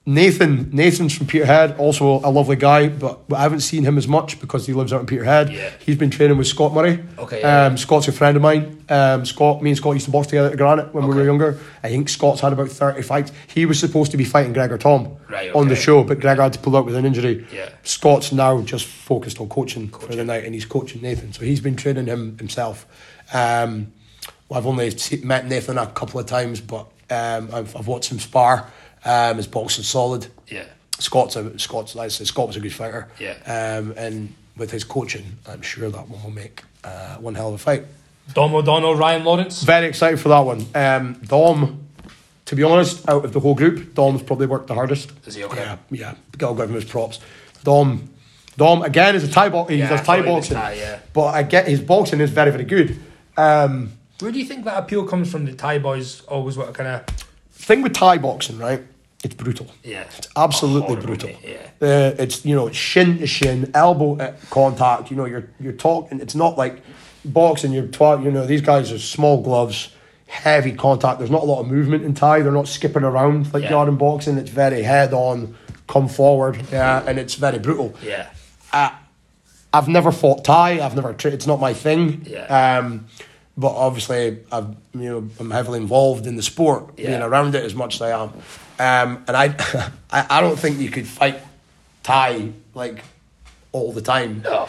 Nathan's from Peterhead, also a lovely guy, but I haven't seen him as much because he lives out in Peterhead. Yeah. He's been training with Scott Murray. Okay. Yeah. Scott's a friend of mine. Me and Scott used to box together at Granite when we were younger. I think Scott's had about 30 fights. He was supposed to be fighting Gregor Tom on the show, but Gregor had to pull out with an injury. Yeah. Scott's now just focused on coaching for the night, and he's coaching Nathan. So he's been training him himself. I've only met Nathan a couple of times, but I've watched him spar. His boxing solid. Yeah. Scott was a good fighter. Yeah. And with his coaching, I'm sure that one will make one hell of a fight. Dom O'Donnell, Ryan Lawrence. Very excited for that one. Dom, to be honest, out of the whole group, Dom's probably worked the hardest. Is he okay? Yeah. Gotta give him his props. Dom again is a Thai boxer. He does Thai boxing. But I get his boxing is very, very good. Where do you think that appeal comes from? The Thai boys always want to kind of... Thing with Thai boxing, right? It's brutal. Yeah. It's absolutely brutal. Yeah. It's shin to shin, elbow contact. You're talking. It's not like boxing. These guys are small gloves, heavy contact. There's not a lot of movement in Thai. They're not skipping around like you are in boxing. It's very head on, come forward. Yeah, and it's very brutal. Yeah. I've never fought Thai. I've never. It's not my thing. Yeah. But obviously, I'm heavily involved in the sport, being around it as much as I am. And I don't think you could fight Thai like all the time. No.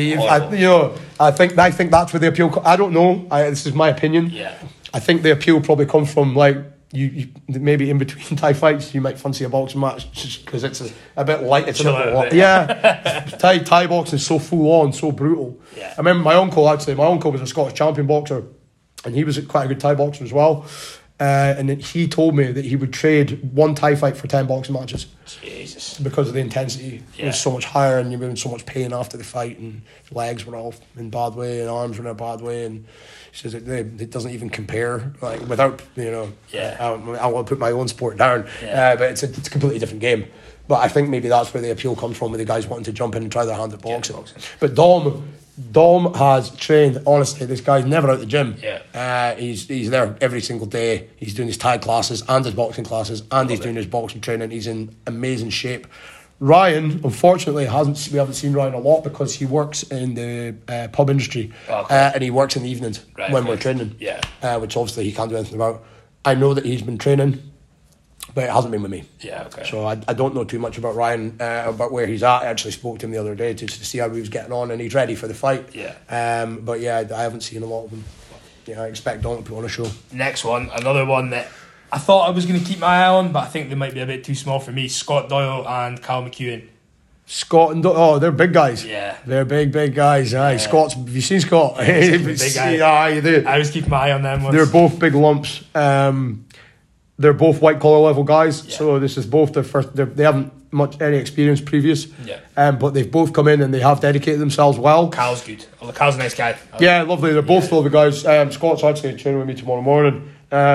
I think that's where the appeal. I don't know. This is my opinion. Yeah. I think the appeal probably comes from like you maybe in between Thai fights you might fancy a boxing match just because it's a bit light. It's a bit. Yeah. Thai boxing is so full on, so brutal. Yeah. I remember my uncle was a Scottish champion boxer, and he was quite a good Thai boxer as well. And he told me that he would trade one Thai fight for 10 boxing matches. Jesus. Because of the intensity. It was so much higher, and you were in so much pain after the fight, and legs were all in a bad way, and arms were in a bad way, and he says it doesn't even compare. Like without, I want to put my own sport down, but it's a completely different game. But I think maybe that's where the appeal comes from, with the guys wanting to jump in and try their hand at boxing. But Dom has trained. Honestly, this guy's never out the gym. Yeah. He's there every single day. He's doing his Thai classes and his boxing classes, and he's doing his boxing training. He's in amazing shape. Ryan, unfortunately, we haven't seen Ryan a lot because he works in the pub industry, and he works in the evenings when we're training. Yeah. Which obviously he can't do anything about. I know that he's been training, but it hasn't been with me. Yeah, okay. So I don't know too much about Ryan, about where he's at. I actually spoke to him the other day to see how he was getting on, and he's ready for the fight. Yeah. But yeah, I haven't seen a lot of him. Yeah, I expect Don to put on a show. Next one, another one that I thought I was going to keep my eye on, but I think they might be a bit too small for me. Scott Doyle and Cal McEwen. Scott and Doyle, they're big guys. Yeah. They're big guys. Aye. Scott's, have you seen Scott? Yeah, big guy. Aye, I was keeping my eye on them ones. They're both big lumps. They're both white collar level guys, so this is both their first. They haven't any experience previous, but they've both come in and they have dedicated themselves well. Cal's good. Cal's a nice guy. Yeah, lovely. They're both lovely guys. Scott's actually training with me tomorrow morning.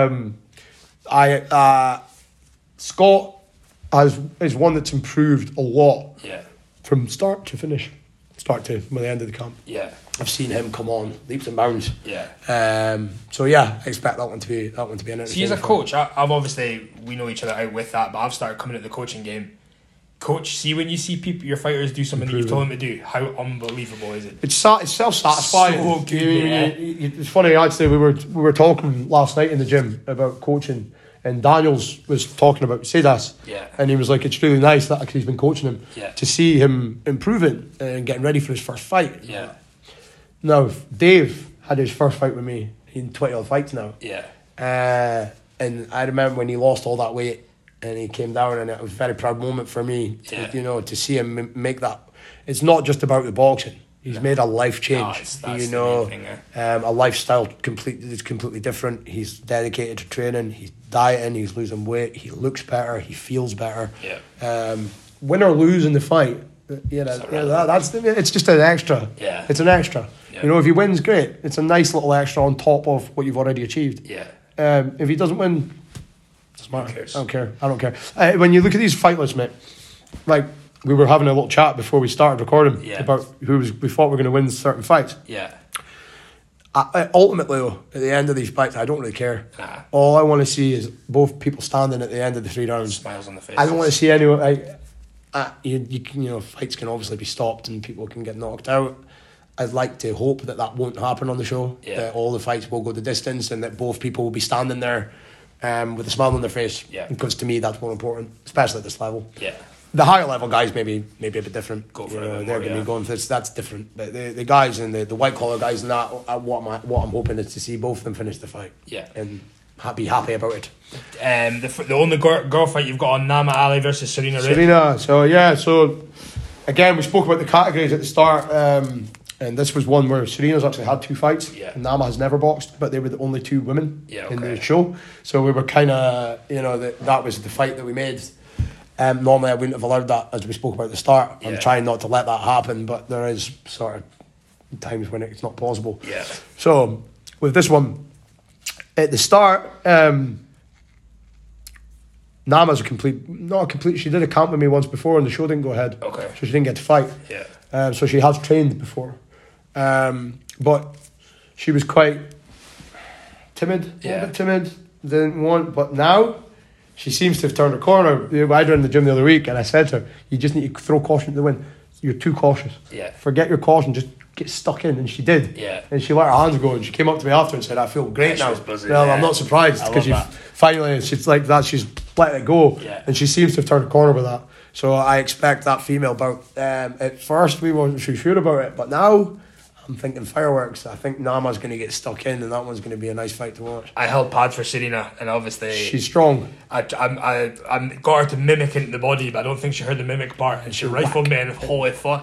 Scott is one that's improved a lot. Yeah. From start to finish, by the end of the camp. Yeah. I've seen him come on leaps and bounds. Yeah. So yeah, I expect that one to be an entertaining. See, as a coach, I've obviously, we know each other out with that, but I've started coming at the coaching game. Coach, see when you see your fighters do something that you've told them to do, how unbelievable is it? It's self-satisfying. So good, It's funny, actually, we were talking last night in the gym about coaching, and Daniels was talking about Sedas, and he was like, it's really nice that he's been coaching him, to see him improving and getting ready for his first fight. Yeah. Now, Dave had his first fight with me in 20 odd fights now. Yeah. And I remember when he lost all that weight and he came down, and it was a very proud moment for me, to see him make that. It's not just about the boxing. He's made a life change, a lifestyle completely different. He's dedicated to training, he's dieting, he's losing weight, he looks better, he feels better. Yeah. Win or lose in the fight, it's just an extra. Yeah. It's an extra. Yeah. If he wins, great. It's a nice little extra on top of what you've already achieved. Yeah. If he doesn't win, doesn't matter. I don't care. When you look at these fight lists, mate, like we were having a little chat before we started recording about we thought we were going to win certain fights. Yeah. ultimately, though, at the end of these fights, I don't really care. Nah. All I want to see is both people standing at the end of the 3 rounds. Smiles on the face. I don't want to see anyone. Fights can obviously be stopped and people can get knocked out. I'd like to hope that won't happen on the show. Yeah. That all the fights will go the distance and that both people will be standing there with a smile on their face. Yeah. Because to me, that's more important, especially at this level. Yeah. The higher level guys maybe a bit different. Go for it. They're going to be going for this. That's different. But the guys and the white collar guys and that, what I'm hoping is to see both of them finish the fight. Yeah. And be happy about it. The only girl fight you've got on Nama Ali versus Serena Ray. Serena. So again, we spoke about the categories at the start. And this was one where Serena's actually had 2 fights. Yeah. And Nama has never boxed, but they were the only 2 women in the show. So we were kind of, that was the fight that we made. Normally I wouldn't have allowed that, as we spoke about at the start. Yeah. I'm trying not to let that happen, but there is sort of times when it's not possible. Yeah. So with this one, at the start, Nama's not a complete. She did a camp with me once before, and the show didn't go ahead. Okay. So she didn't get to fight. Yeah. So she has trained before, but she was quite timid. A little bit timid. Didn't want, but now she seems to have turned a corner. I was in the gym the other week, and I said to her, "You just need to throw caution to the wind. You're too cautious. Yeah. Forget your caution. Just get stuck in." And she did. Yeah. And she let her hands go, and she came up to me after and said, "I feel great now." She was buzzing, I'm not surprised because finally she's like that. She's let it go, and she seems to have turned a corner with that. So I expect that female bout. At first we weren't too sure about it, but now I'm thinking fireworks. I think Nama's going to get stuck in, and that one's going to be a nice fight to watch. I held pad for Serena, and obviously she's strong. I got her to mimic it in the body, but I don't think she heard the mimic part, and she rifled me, and holy fuck!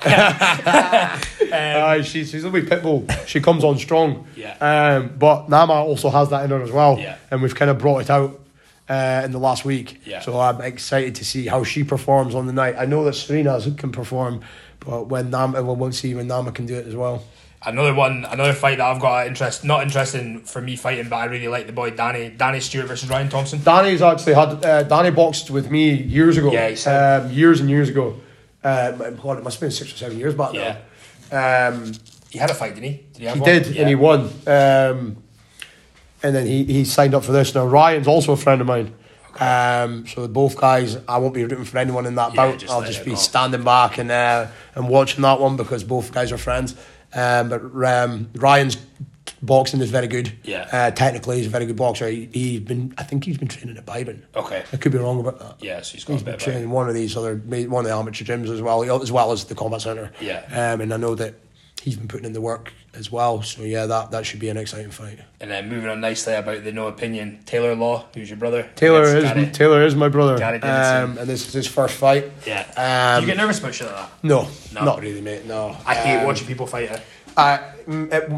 She's a wee pit bull. She comes on strong. Yeah. But Nama also has that in her as well. Yeah. And we've kind of brought it out in the last week. Yeah. So I'm excited to see how she performs on the night. I know that Serena can perform, but we'll see when Nama can do it as well. Another fight that I've got not interesting for me fighting, but I really like the boy Danny Stewart versus Ryan Thompson. Danny's actually had Danny boxed with me years ago. Yeah, he said. Years and years ago. It must have been 6 or 7 years back now. He had a fight, didn't he? He did, and he won. And then he signed up for this. Now Ryan's also a friend of mine. Okay. So both guys, I won't be rooting for anyone in that bout. I'll just be standing back and watching that one because both guys are friends. But Ryan's boxing is very good. Yeah. Technically, he's a very good boxer. I think he's been training at Byron. Okay. I could be wrong about that. Yeah, so he's been training in one of the amateur gyms as well as the combat centre. Yeah. And I know that he's been putting in the work as well. So yeah, that should be an exciting fight. And then moving on nicely about the no opinion, Taylor Law, who's your brother. Taylor is my brother. And this is his first fight. Yeah. Do you get nervous about shit like that? No, not really, mate. No. I hate watching people fight it. I've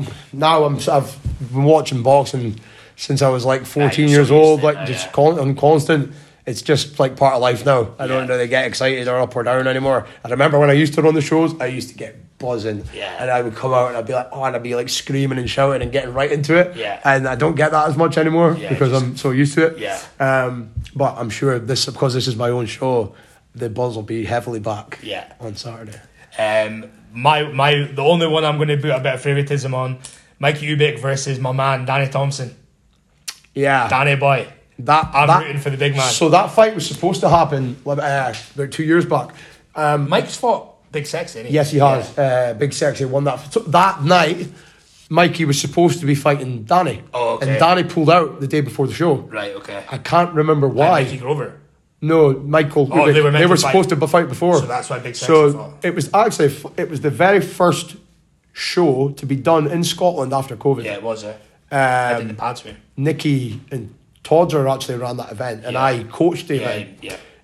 been watching boxing since I was like 14 years old, on constant. It's just like part of life now. I don't really get excited or up or down anymore. I remember when I used to run the shows, I used to get buzzing, and I would come out and I'd be like screaming and shouting and getting right into it. And I don't get that as much anymore because I'm so used to it. But I'm sure because this is my own show, the buzz will be heavily back. On Saturday. The only one I'm going to put a bit of favouritism on, Mikey Ubik versus my man Danny Thompson. Yeah, Danny boy. I'm rooting for the big man. So that fight was supposed to happen about 2 years back. Mike's fought Big Sexy, hasn't he? Yes, he has. Big Sexy won that. So that night, Mikey was supposed to be fighting Danny. Oh, okay. And Danny pulled out the day before the show. Right, okay. I can't remember why. Mikey Grover. No, Michael. Oh, they were supposed to fight before. So that's why Big Sexy fought. It was the very first show to be done in Scotland after COVID. Yeah, it was. I did the pads with Nicky and Todger actually ran that event, and I coached the event.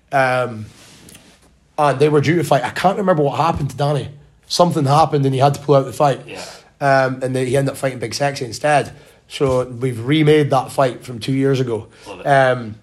And they were due to fight. I can't remember what happened to Danny. Something happened, and he had to pull out the fight. And he ended up fighting Big Sexy instead. So we've remade that fight from 2 years ago. Love it.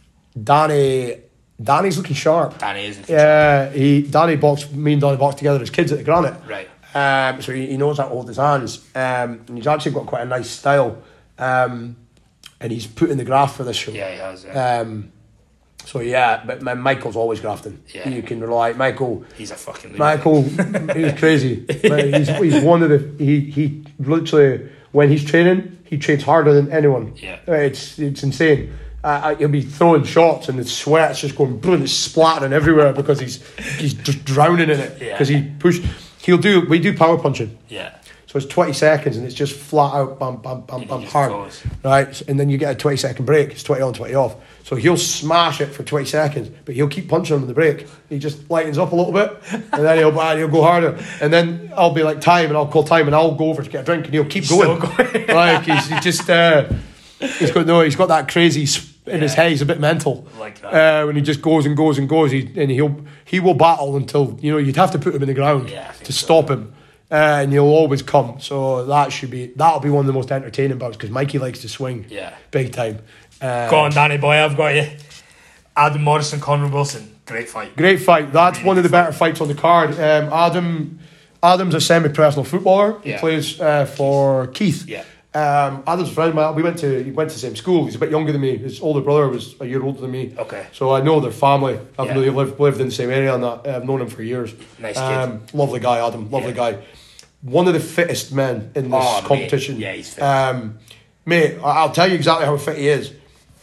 Danny's looking sharp. Danny is. Me and Danny boxed together as kids at the Granite. Right. So he knows how to hold his hands. And he's actually got quite a nice style. And he's put in the graft for this show. Yeah, he has. Yeah. But Michael's always grafting. Yeah. You can rely. Michael. He's a fucking. Michael, he's crazy. He's one of the. He literally when he's training, he trains harder than anyone. Yeah. It's insane. He'll be throwing shots and the sweat's just going, boom, it's splattering everywhere because he's just drowning in it. Because we do power punching. Yeah. So it's 20 seconds and it's just flat out, bam, bam, bam, bam, hard. Right? And then you get a 20-second break. It's 20 on, 20 off. So he'll smash it for 20 seconds, but he'll keep punching him in the break. He just lightens up a little bit, and then he'll go harder. And then I'll be like, time, and I'll call time, and I'll go over to get a drink, and he'll keep going. Like, he's just... he's got that crazy in his head. He's a bit mental. Like that. When he just goes and goes and goes, he will battle until, you'd have to put him in the ground to stop him. And he'll always come. So that'll be one of the most entertaining bouts because Mikey likes to swing. Yeah. Big time. Go on, Danny boy, I've got you. Adam Morrison, Conor Wilson. Great fight. That's really one of the better fights on the card. Adam's a semi-professional footballer. He plays for Keith. Yeah. Adam's a friend of mine. He went to the same school. He's a bit younger than me. His older brother was a year older than me. Okay. So I know their family. I've really lived in the same area and that. I've known him for years. Nice kid. Lovely guy, Adam. Lovely guy. One of the fittest men in this competition. Mate. Yeah, he's fit. Mate, I'll tell you exactly how fit he is.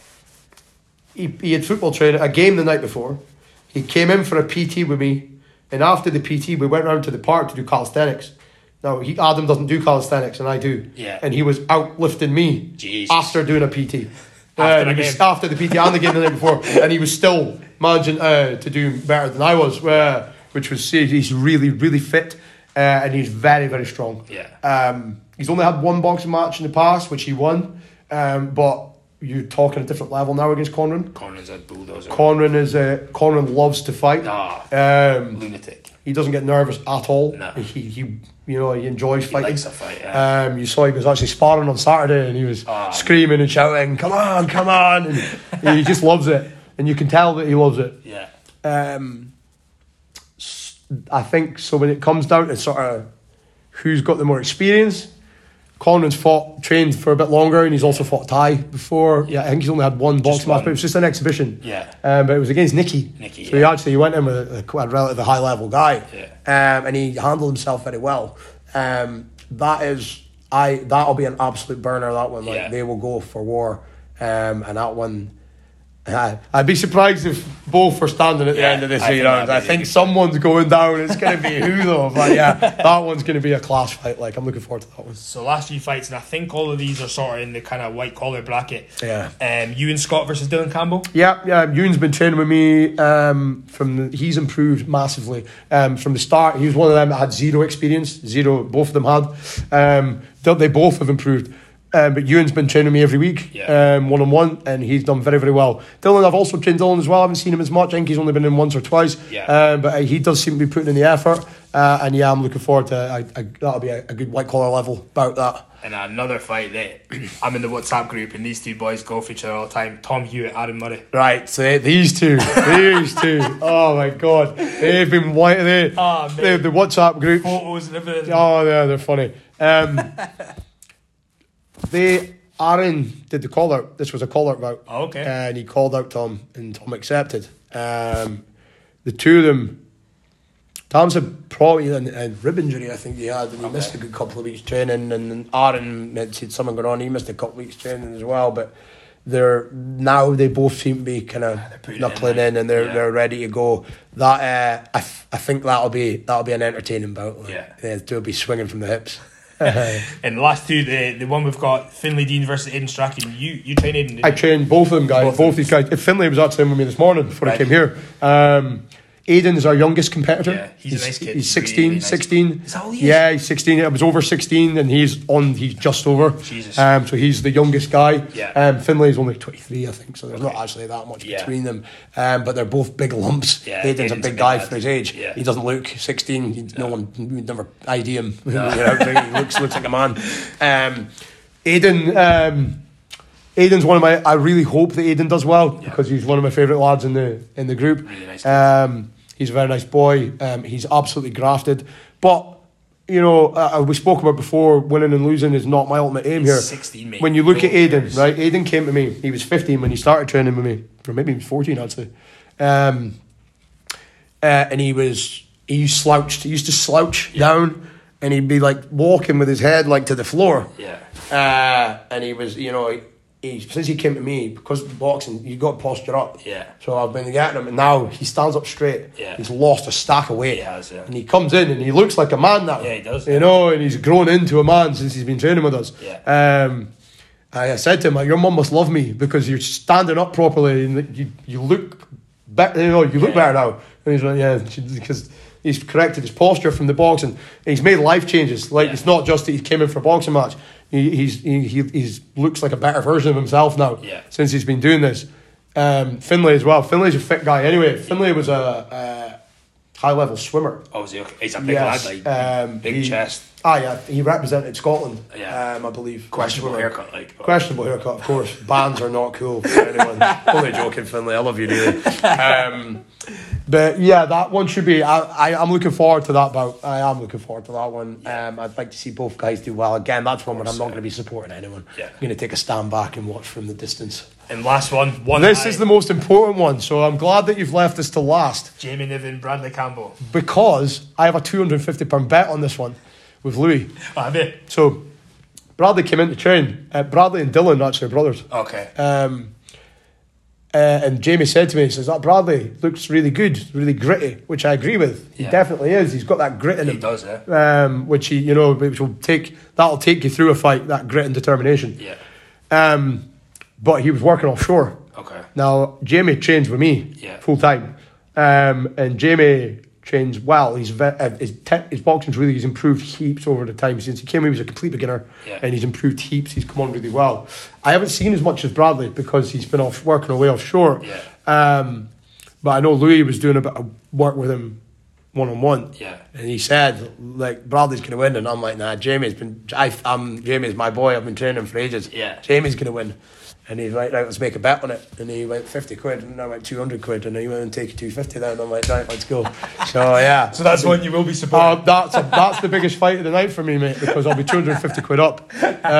He had football training, a game the night before. He came in for a PT with me, and after the PT, we went round to the park to do calisthenics. Now, Adam doesn't do calisthenics, and I do. Yeah. And he was out lifting me after doing a PT. After the PT and the game the night before, and he was still managing to do better than I was, which was he's really, really fit. And he's very, very strong. Yeah. He's only had one boxing match in the past, which he won. But you're talking a different level now against Conran. Conran's a bulldozer. Conran loves to fight. Lunatic. He doesn't get nervous at all. No. He enjoys fighting. He likes a fight. Yeah. You saw he was actually sparring on Saturday, and he was screaming and shouting, "Come on, come on!" And he just loves it, and you can tell that he loves it. Yeah. I think so. When it comes down to sort of who's got the more experience, Conran's trained for a bit longer, and he's also fought Thai before. Yeah, I think he's only had one boxing match, but it was just an exhibition. Yeah. But it was against Nicky. So he went in with a relatively high level guy. Yeah. And he handled himself very well. That'll be an absolute burner. That one, they will go for war. And that one. I'd be surprised if both were standing at the end of this round. I think someone's going down. It's going to be who though? But that one's going to be a class fight. I'm looking forward to that one. So last few fights, and I think all of these are sort of in the kind of white collar bracket. Yeah. Ewan Scott versus Dylan Campbell. Yeah. Ewan's been training with me. He's improved massively. From the start, he was one of them that had zero experience. Zero. Both of them had. They both have improved. But Ewan's been training me every week, one-on-one, and he's done very, very well. Dylan, I've also trained Dylan as well. I haven't seen him as much. I think he's only been in once or twice. But he does seem to be putting in the effort. And I'm looking forward to that'll be a good white-collar level about that. And another fight that I'm in the WhatsApp group, and these two boys go for each other all the time. Tom Hewitt, Adam Murray. Right, so these two. Oh my God. They've been the WhatsApp group. Photos and everything. Oh, yeah, they're funny. Aaron did the call out. This was a call out bout. Oh, okay. And he called out Tom, and Tom accepted. The two of them, Tom's had probably a rib injury, I think he had, and he missed a good couple of weeks training. And then Aaron had something going on. He missed a couple of weeks training as well. But they both seem to be kind of knuckling in, and they're ready to go. That I think that'll be an entertaining bout. They'll be swinging from the hips. And the last two, the one we've got Finlay Dean versus Aidan Strachan. You train Aidan, didn't you? I trained both of them guys. Both these guys. Finlay was actually in with me this morning before I came here. Aidan is our youngest competitor. Yeah, he's a nice kid. He's 16. Really nice 16. Is that all he is? Yeah, he's 16. I was over 16, and he's just over. Jesus. So he's the youngest guy. Yeah. Finlay's only 23, I think. So there's not actually that much between them. But they're both big lumps. Yeah, Aidan's a big guy for his age. Yeah. He doesn't look 16. No one would never ID him. No. He looks like a man. Aidan's one of my. I really hope that Aidan does well because he's one of my favourite lads in the group. Really nice. He's a very nice boy. He's absolutely grafted. But we spoke about before. Winning and losing is not my ultimate aim here. 16, mate. When you look at Aidan, right? Aidan came to me. He was 15 when he started training with me, or maybe he was 14 actually. And he slouched. He used to slouch down. and he'd be like walking with his head like to the floor. Yeah. And he was, you know, since he came to me, because boxing, you got to posture up. Yeah. So I've been getting him, and now he stands up straight. Yeah. He's lost a stack of weight. He has, yeah. And he comes in and he looks like a man now. Yeah, he does. You know, and he's grown into a man since he's been training with us. Yeah. I said to him, like, your mum must love me because you're standing up properly and you look better. You know, you look better now. And he's like, yeah, because he's corrected his posture from the boxing. He's made life changes. Like, it's not just that he came in for a boxing match. He's looks like a better version of himself now. Yeah. Since he's been doing this. Finlay as well. Finlay's a fit guy. Anyway, Finlay was a high level swimmer. Oh, is he? Okay. He's a big lad, like big chest. Yeah, he represented Scotland. Yeah. I believe. Questionable haircut, like. Questionable haircut, of course. Bands are not cool for anyone. Only joking, Finlay. I love you, dearly. But yeah, that one should be. I'm looking forward to that bout. I am looking forward to that one. I'd like to see both guys do well. Again, that's one where I'm not going to be supporting anyone. Yeah. I'm going to take a stand back and watch from the distance. And last one. This is the most important one, so I'm glad that you've left this to last. Jamie Niven, Bradley Campbell. Because I have a £250 bet on this one with Louis. Oh, have you? So Bradley came in to train. Bradley and Dylan actually are brothers. Okay. And Jamie said to me, he says, that Bradley looks really good, really gritty, which I agree with. He definitely is. He's got that grit in him. He does, yeah. Which that'll take you through a fight, that grit and determination. Yeah. But he was working offshore. Okay. Now, Jamie trains with me full time. And Jamie trains well. His boxing's really, he's improved heaps over the time. Since he came, he was a complete beginner, and he's improved heaps. He's come on really well. I haven't seen as much as Bradley because he's been working away offshore. Yeah. But I know Louis was doing a bit of work with him one-on-one. Yeah. And he said, like, Bradley's going to win. And I'm like, nah, Jamie's my boy. I've been training for ages. Yeah. Jamie's going to win. And he's like, right, let's make a bet on it. And he went 50 quid, and I went 200 quid, and he went and take 250 then. And I'm like, right, let's go. So, yeah. So that's one you will be supporting? That's the biggest fight of the night for me, mate, because I'll be 250 quid up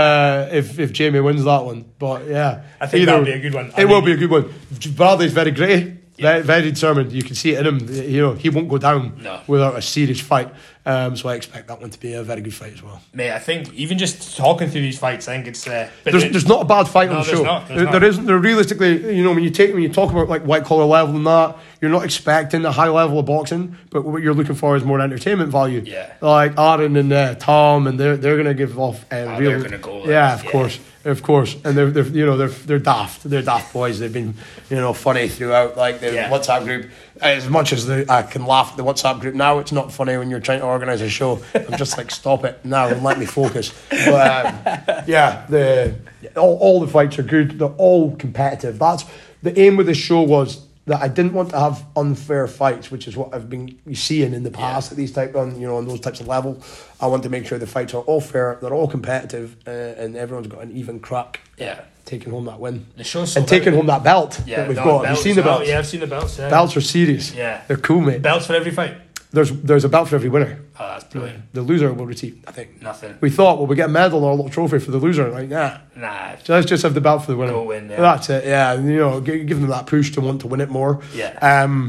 if Jamie wins that one. But, yeah. I think that'll be a good one. It will be a good one. Bradley's very gritty. Very, very determined. You can see it in him. You know, he won't go down without a serious fight. So I expect that one to be a very good fight as well. Mate, I think even just talking through these fights, I think it's. There's not a bad fight on the show. There isn't. There realistically, you know, when you talk about like white collar level and that, you're not expecting a high level of boxing, but what you're looking for is more entertainment value. Yeah. Like Aaron and Tom, and they're gonna give off real. They're gonna go. Yeah, of course. Of course, and they're daft. They're daft boys. They've been funny throughout like the WhatsApp group. As much as I can laugh at the WhatsApp group now, it's not funny when you're trying to organise a show. I'm just like, stop it now and let me focus. But all the fights are good. They're all competitive. That's the aim with the show, was that I didn't want to have unfair fights, which is what I've been seeing in the past at these on those types of level. I want to make sure the fights are all fair, they're all competitive, and everyone's got an even crack. Yeah. Taking home that win. The show's and taking home that belt that we've got. Have you seen the belts? Yeah, I've seen the belts. Yeah. Belts are serious. Yeah. They're cool, mate. Belts for every fight? There's a belt for every winner. Oh, that's brilliant. The loser will receive nothing. We thought, well, we get a medal or a little trophy for the loser. Like, nah. So let's just have the belt for the winner. Go win, yeah. That's it, yeah. And, give them that push to want to win it more. Yeah.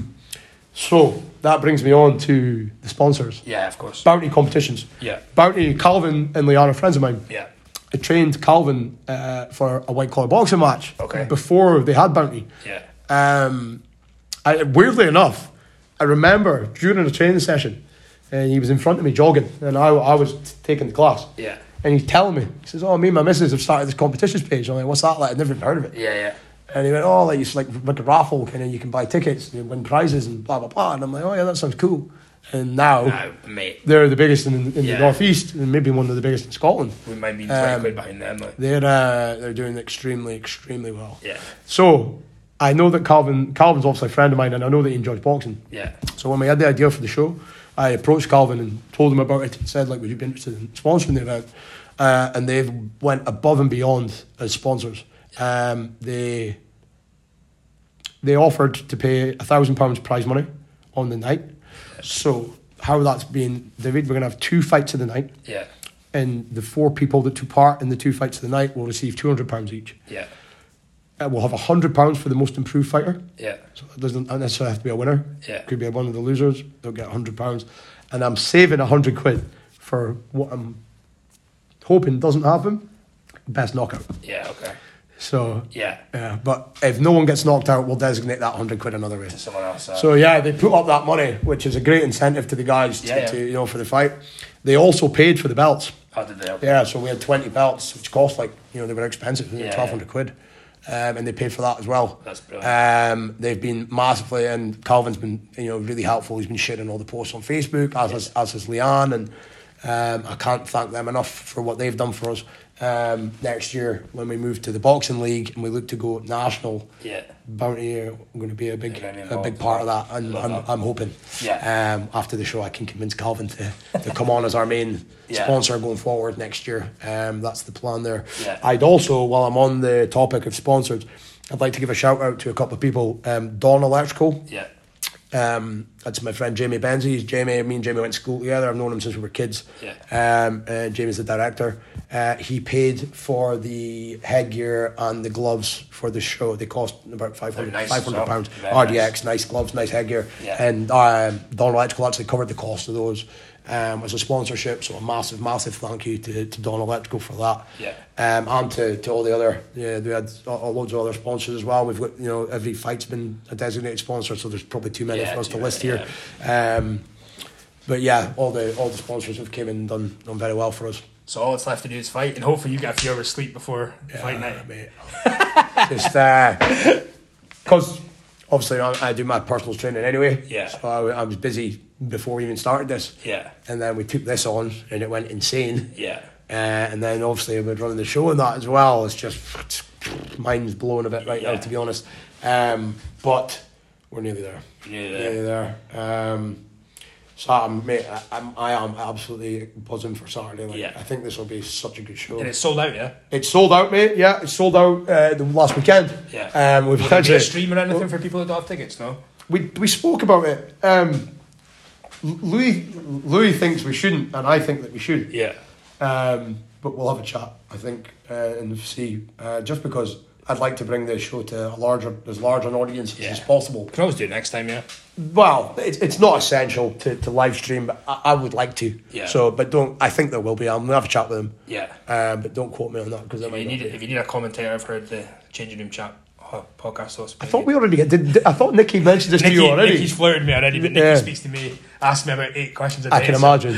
So that brings me on to the sponsors. Yeah, of course. Bounty competitions. Yeah. Bounty, Calvin and Liana, friends of mine. Yeah. I trained Calvin for a white collar boxing match. Okay. Before they had Bounty. Yeah. Weirdly enough, I remember during a training session, and he was in front of me jogging, and I was taking the class. Yeah. And he's telling me, he says, "Oh, me and my missus have started this competitions page." I'm like, "What's that like? I've never even heard of it." Yeah, yeah. And he went, "Oh, like it's like a raffle, kind of. You can buy tickets, and you win prizes, and blah blah blah." And I'm like, "Oh yeah, that sounds cool." And now mate, they're the biggest in the northeast, and maybe one of the biggest in Scotland. We might be 20 quid behind them. Like. They're doing extremely well. Yeah. So I know that Calvin's obviously a friend of mine, and I know that he enjoys boxing. Yeah. So when we had the idea for the show, I approached Calvin and told him about it and said, like, would you be interested in sponsoring the event? And they went above and beyond as sponsors. They offered to pay £1,000 prize money on the night. Yeah. So how that's been, we're going to have 2 fights of the night. Yeah. And the 4 people that took part in the 2 fights of the night will receive £200 each. Yeah. We'll have £100 for the most improved fighter. Yeah. So it doesn't necessarily have to be a winner. Yeah. Could be one of the losers. They'll get £100. And I'm saving £100 for what I'm hoping doesn't happen, best knockout. Yeah, okay. So yeah, but if no one gets knocked out, we'll designate that £100 another way to someone else. So they put up that money, which is a great incentive to the guys to for the fight. They also paid for the belts. Oh, did they? Okay. Yeah, so we had 20 belts, which cost they were expensive, £1,200. And they paid for that as well. That's brilliant. They've been massively, and Calvin's been really helpful. He's been sharing all the posts on Facebook, as has Leanne, and I can't thank them enough for what they've done for us. Next year, when we move to the boxing league and we look to go national, Bounty are going to be a big part of that, and I'm hoping after the show I can convince Calvin to come on as our main sponsor going forward next year. That's the plan there. I'd also, while I'm on the topic of sponsors, I'd like to give a shout out to a couple of people. Dawn Electrical. That's my friend Jamie Benzie. Me and Jamie went to school together. I've known him since we were kids. Jamie's the director. He paid for the headgear and the gloves for the show. They cost about £500. RDX, nice gloves, nice headgear. And Dawn Electrical actually covered the cost of those as a sponsorship. So a massive thank you to Dawn Electrical for that. And to all the other, we had loads of other sponsors as well. We've got, every fight's been a designated sponsor, so there's probably too many for us to list here. But all the sponsors have came in and done very well for us. So all that's left to do is fight, and hopefully you get a few hours sleep before the fight night. Mate. Just because obviously I do my personal training anyway. So I was busy before we even started this. And then we took this on, and it went insane. And then obviously we're running the show and that as well. It's just mind's blowing a bit right now, to be honest. But we're nearly there. Nearly there. So I am absolutely buzzing for Saturday. I think this will be such a good show. And it's sold out, yeah? It's sold out, mate. Yeah, it's sold out the last weekend. Will there be a stream or anything for people that don't have tickets, no? We spoke about it. Louis thinks we shouldn't, and I think that we should. But we'll have a chat, I think, and see. Just because I'd like to bring this show to as large an audience as possible. Can always do it next time, Well, it's not essential to live stream, but I would like to. So, but I think there will be. I'm gonna have a chat with them. But don't quote me on that because if you need a commentator, I've heard the Changing Room Chat podcast host. I thought we already I thought Nicky mentioned this to you already. Nicky's flirted me already, but Nicky speaks to me, asks me about 8 questions a day. I can imagine.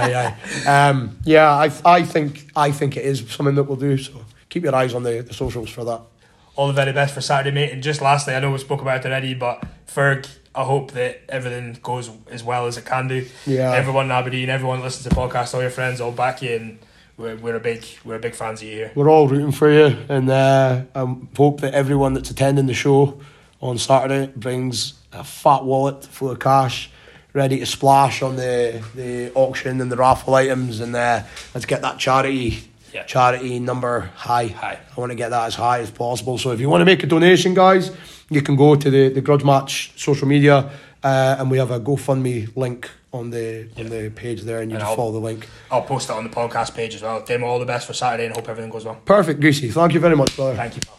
I think it is something that we'll do. So keep your eyes on the socials for that. All the very best for Saturday, mate. And just lastly, I know we spoke about it already, but Ferg, I hope that everything goes as well as it can do. Everyone in Aberdeen, everyone listens to the podcast, all your friends, all back you, and we're a big fans of you here. We're all rooting for you, and I hope that everyone that's attending the show on Saturday brings a fat wallet full of cash, ready to splash on the auction and the raffle items, and let's get that charity number high. I want to get that as high as possible. So if you want to make a donation, guys, you can go to the Grudge Match social media, and we have a GoFundMe link on the page there, and you can follow the link. I'll post it on the podcast page as well. Demo, all the best for Saturday, and hope everything goes well. Perfect, Greasy. Thank you very much, brother. Thank you.